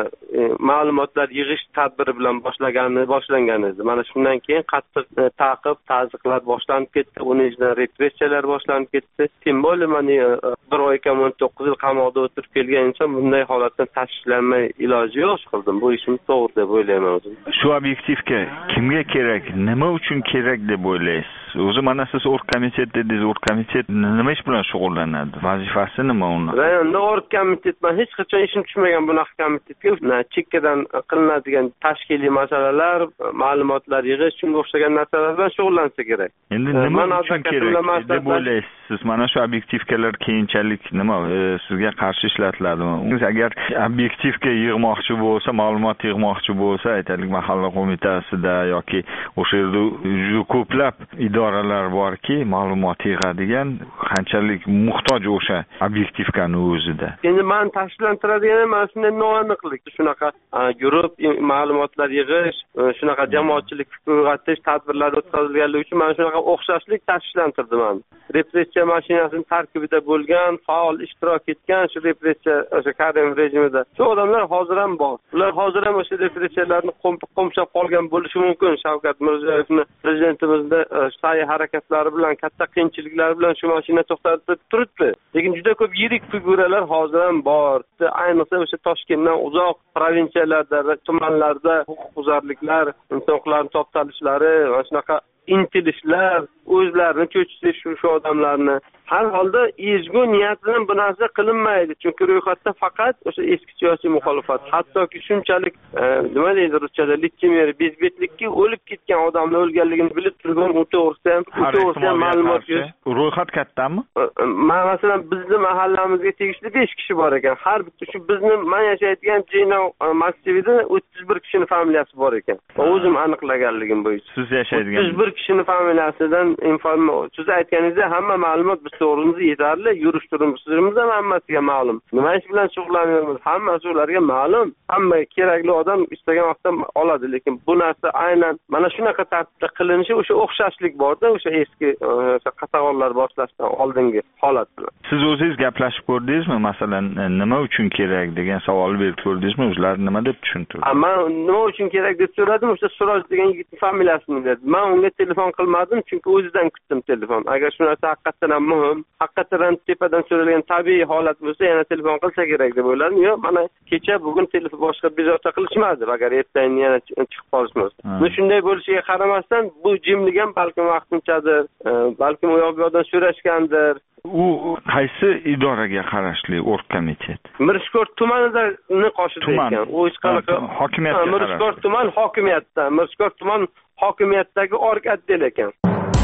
ma'lumotlar yig'ish tadbiri bilan boshlangan edi. Mana shundan keyin qattiq ta'qib, ta'ziqlar boshlanib ketdi. Uning ichidan repressiyalar boshlanib ketdi. Tim bo'ldi, mana 1 oy 19 yil qamoqda o'tirib kelgan inson bunday holatdan tashvishlanmay iloji yo'q qildim. Bu ishim to'g'ri deb o'ylayman o'zim. Shu obyektivga kimga kerak, nima uchun kerak deb o'ylaysiz? O'zi mana siz org komitet dedingiz, org komitet nima ish bilan shug'ullanadi? Vazifasi nima uni? Rayonda org komitetman hech qachon ishim tushmagan bunaqa komitetga. Chekkadan qilinadigan tashkiliy masalalar, ma'lumotlar yig'ish, shunga o'xshagan narsalar bilan shug'ullansa kerak. Endi nima uchun kerak deb o'ylaysiz? Mana shu obyektivkalar keyinchalik nima sizga qarshi ishlatiladimi? Agar obyektivga yig'moqchi bo'lsa, ma'lumot yig'moqchi bo'lsa, aytaylik mahalla qo'mitasida yoki o'sha yerda juda ko'plab idoralar borki, ma'lumot yig'adigan, qanchalik muhtoj o'sha obyektivkani o'zida. Endi men tashkillantiradigan mana shunday noaniqlik, shunaqa guruh ma'lumotlar yig'ish, shunaqa jamoatchilik fikr uyg'otish tadbirlar o'tkazilganligi uchun mana shunaqa o'xshashlik tashkillantirdi men. Repressiya mashinasining tarkibida bo'lgan, faol ishtirok etgan shu repressiya o'sha Karimov rejimida shu odamlar hozir ham bor. Ular hozir ham o'sha repressiyalarni qo'msab qolgan bo'lishi mumkin. Shavkat Mirziyoyevni prezidentimizda sa'y harakatlari bilan, katta qiyinchiliklar bilan shu mashina to'xtatib turibdi. Lekin juda ko'p yirik figuralar hozir ham bor. Ayniqsa o'sha Toshkentdan uzoq provinsiyalarda, tumanlarda huquqbuzarliklar, inson huquqlarining toptalishlari va shunaqa intilishlar, o'zlarini cho'chitish shu odamlarni har holda ezgu niyat bilan bu narsa qilinmaydi. Chunki ro'yxatda faqat o'sha eski siyosiy muxolifat, hattoki shunchalik nima deydi ruschada litimier, bezbetlikka o'lib ketgan odamlar o'lganligini bilib turgan u to'g'risida ham ma'lumot yo'q. Ro'yxat kattami? Masalan, bizni mahallamizga tegishli 5 kishi bor ekan. Har bitta shu bizni men yashaydigan Jino massivida 31 kishining familiyasi bor ekan. O'zim aniqlaganligim bo'yicha. Siz yashaydigan 31 kishining familiyasidan siz aytganingizdek hamma ma'lumot biz to'g'rimizga yetarli, yurish turishimiz ham hammasiga ma'lum. Nima ish bilan shug'ullanamiz? Hammasi ularga ma'lum. Hamma kerakli odam istagan vaqtda oladi, lekin bu narsa aynan mana shunaqa tartibda qilinishi o'sha o'xshashlik borda, o'sha eski qatag'onlar boshlashdan oldingi holat bilan. Siz o'zingiz gaplashib ko'rdingizmi? Masalan, nima uchun kerak degan savol berib ko'rdingizmi? O'zlari nima deb tushuntirdi? Men nima uchun kerak deb so'radim, o'sha Suroj degan yigitning familiyasini dedi. Men unga telefon qilmadim, chunki o'zidan kutdim telefon. Agar shu narsa haqiqatan ham muhim, haqiqatan tepadan so'ralgan tabiiy holat bo'lsa, yana telefon qilsa kerak deb o'yladim. Yo'q, mana kecha bugun telefon boshqa bezovta qilishmadi, agar ertaga yana chiqib qolishmasa. Shunday bo'lishiga qaramasdan bu jimlik ham balkim vaqtinchadir, balkim u yoqdan so'rashgandir. U qaysi idoraga qarashli org komitet? Mirishkor tumanida qoshida ekan. U hech qanaqa hokimiyatga qarashli. Mirishkor tuman hokimiyatda, Mirishkor tuman hokimiyatdagi org otdel ekan.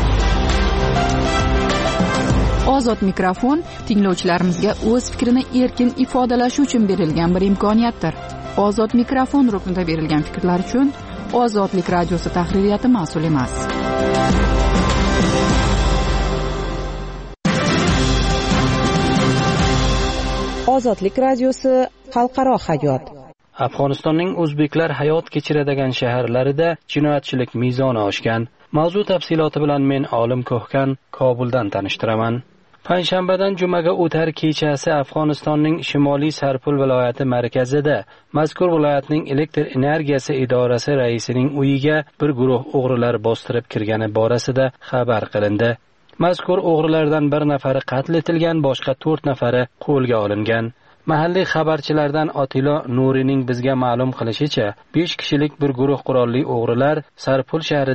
Ozod mikrofon tinglovchilarimizga o'z fikrini erkin ifodalashi uchun berilgan bir imkoniyatdir. Ozod mikrofon ruknida berilgan fikrlar uchun Ozodlik radiosi tahririyati mas'ul emas. Ozodlik radiosi xalqaro hayot. Afg'onistonning o'zbeklar hayot kechiradigan shaharlarida jinoyatchilik mezoni oshgan. Mavzu tafsiloti bilan men Olim Ko'hkan Kobuldan tanishtiraman. Payshanbadan jumaga o'tar kechasi Afg'onistonning Shimoliy Sarpul viloyati markazida mazkur viloyatning elektr energiyasi idorasi raisining uyiga bir guruh o'g'rilar bostirib kirgani borasida xabar qilindi. Mazkur o'g'rilardan bir nafari qatl etilgan, boshqa 4 nafari qo'lga olingan. Mahalliy xabarchilardan Otilo Nurining bizga ma'lum qilishicha, 5 kishilik bir guruh qurolli o'g'rilar Sarpul shahrida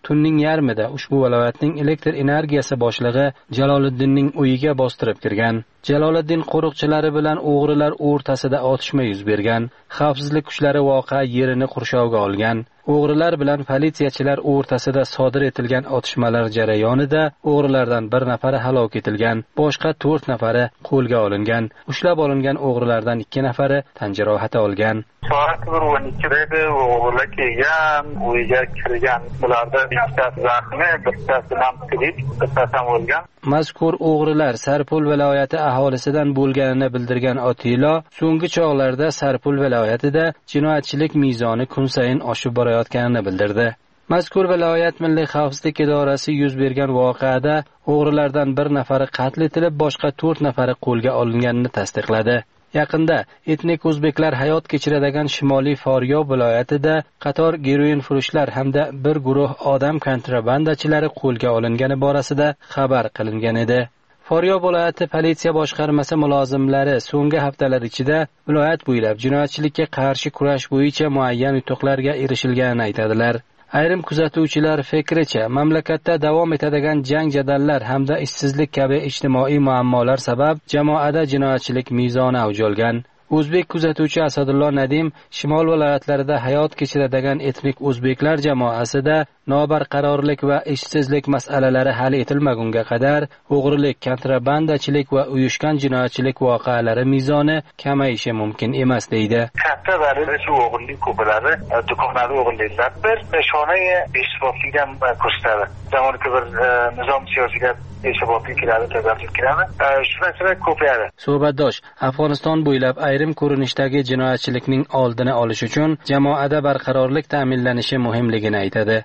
tunning yarmida ushbu viloyatning elektr energiyasi boshlig'i Jaloliddinning uyiga bostirib kirgan. Jaloliddin qo'riqchilari bilan o'g'rilar o'rtasida otishma yuz bergan. Xavfsizlik kuchlari voqea yerini qurshovga olgan. O'g'rilar bilan politsiyachilar o'rtasida sodir etilgan otishmalar jarayonida o'g'rilardan bir nafari halok etilgan, boshqa 4 nafari qo'lga olingan. Ushlab olingan o'g'rilardan 2 nafari tan jarohati olgan. Soat 12da o'g'rilar kelgan, uyga kirgan. Bulardan bittasi zaxmi, bittasi ham tirik, bittasi ham o'lgan. Mazkur o'g'rilar Sarpul viloyati aholisidan bo'lganini bildirgan Otilo, so'nggi chog'larda Sarpul viloyatida jinoyatchilik mezoni kun sayin oshib borayotganini bildirdi. Mazkur viloyat Milliy xavfsizlik idorasi yuz bergan voqeada o'g'rilardan bir nafari qatl etilib, boshqa 4 nafari qo'lga olinganini tasdiqladi. Yaqinda etnik o'zbeklar hayot kechiradigan Shimoliy Faryob viloyatida qator geroinfurushlar hamda bir guruh odam kontrabandachilari qo'lga olingani borasida xabar qilingan edi. Faryob viloyati politsiya boshqarmasi mulozimlari so'nggi haftalar ichida viloyat bo'ylab jinoyatchilikka qarshi kurash bo'yicha muayyan yutuqlarga erishilganini aytadilar. Ayrim kuzatuvchilar fikricha, mamlakatda davom etadigan jang jadallar hamda ishsizlik kabi ijtimoiy muammolar sabab jamoada jinoyatchilik mezoni avj olgan. O'zbek kuzatuvchi Asadullo Nadim shimol viloyatlarida hayot kechiradigan etnik o'zbeklar jamoasida nobarqarorlik va ishsizlik masalalari hal etilmagunga qadar o'g'rilik, kontrabandachilik va uyushgan jinoyatchilik voqealari mezoni kamayishi mumkin emas deydi. Katta darajada shu o'g'rilik ko'plari do'konlarda o'g'irliklar bir nishonai beshboblikdan ko'rsatadi. Zamonaviy bir nizom siyosiga beshboblik kiradi, tadbirlik kiradi. Shu narsalar ko'payadi. Suhbatdosh, Afg'oniston bo'ylab ayrim ko'rinishdagi jinoyatchilikning oldini olish uchun jamoada barqarorlik ta'minlanishi muhimligini aytadi.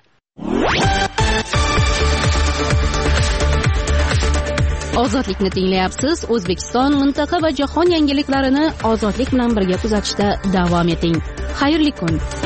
Ozodlikni tinglayapsiz. O'zbekiston, mintaqa va jahon yangiliklarini ozodlik bilan birga kuzatishda davom eting. Xayrli kun.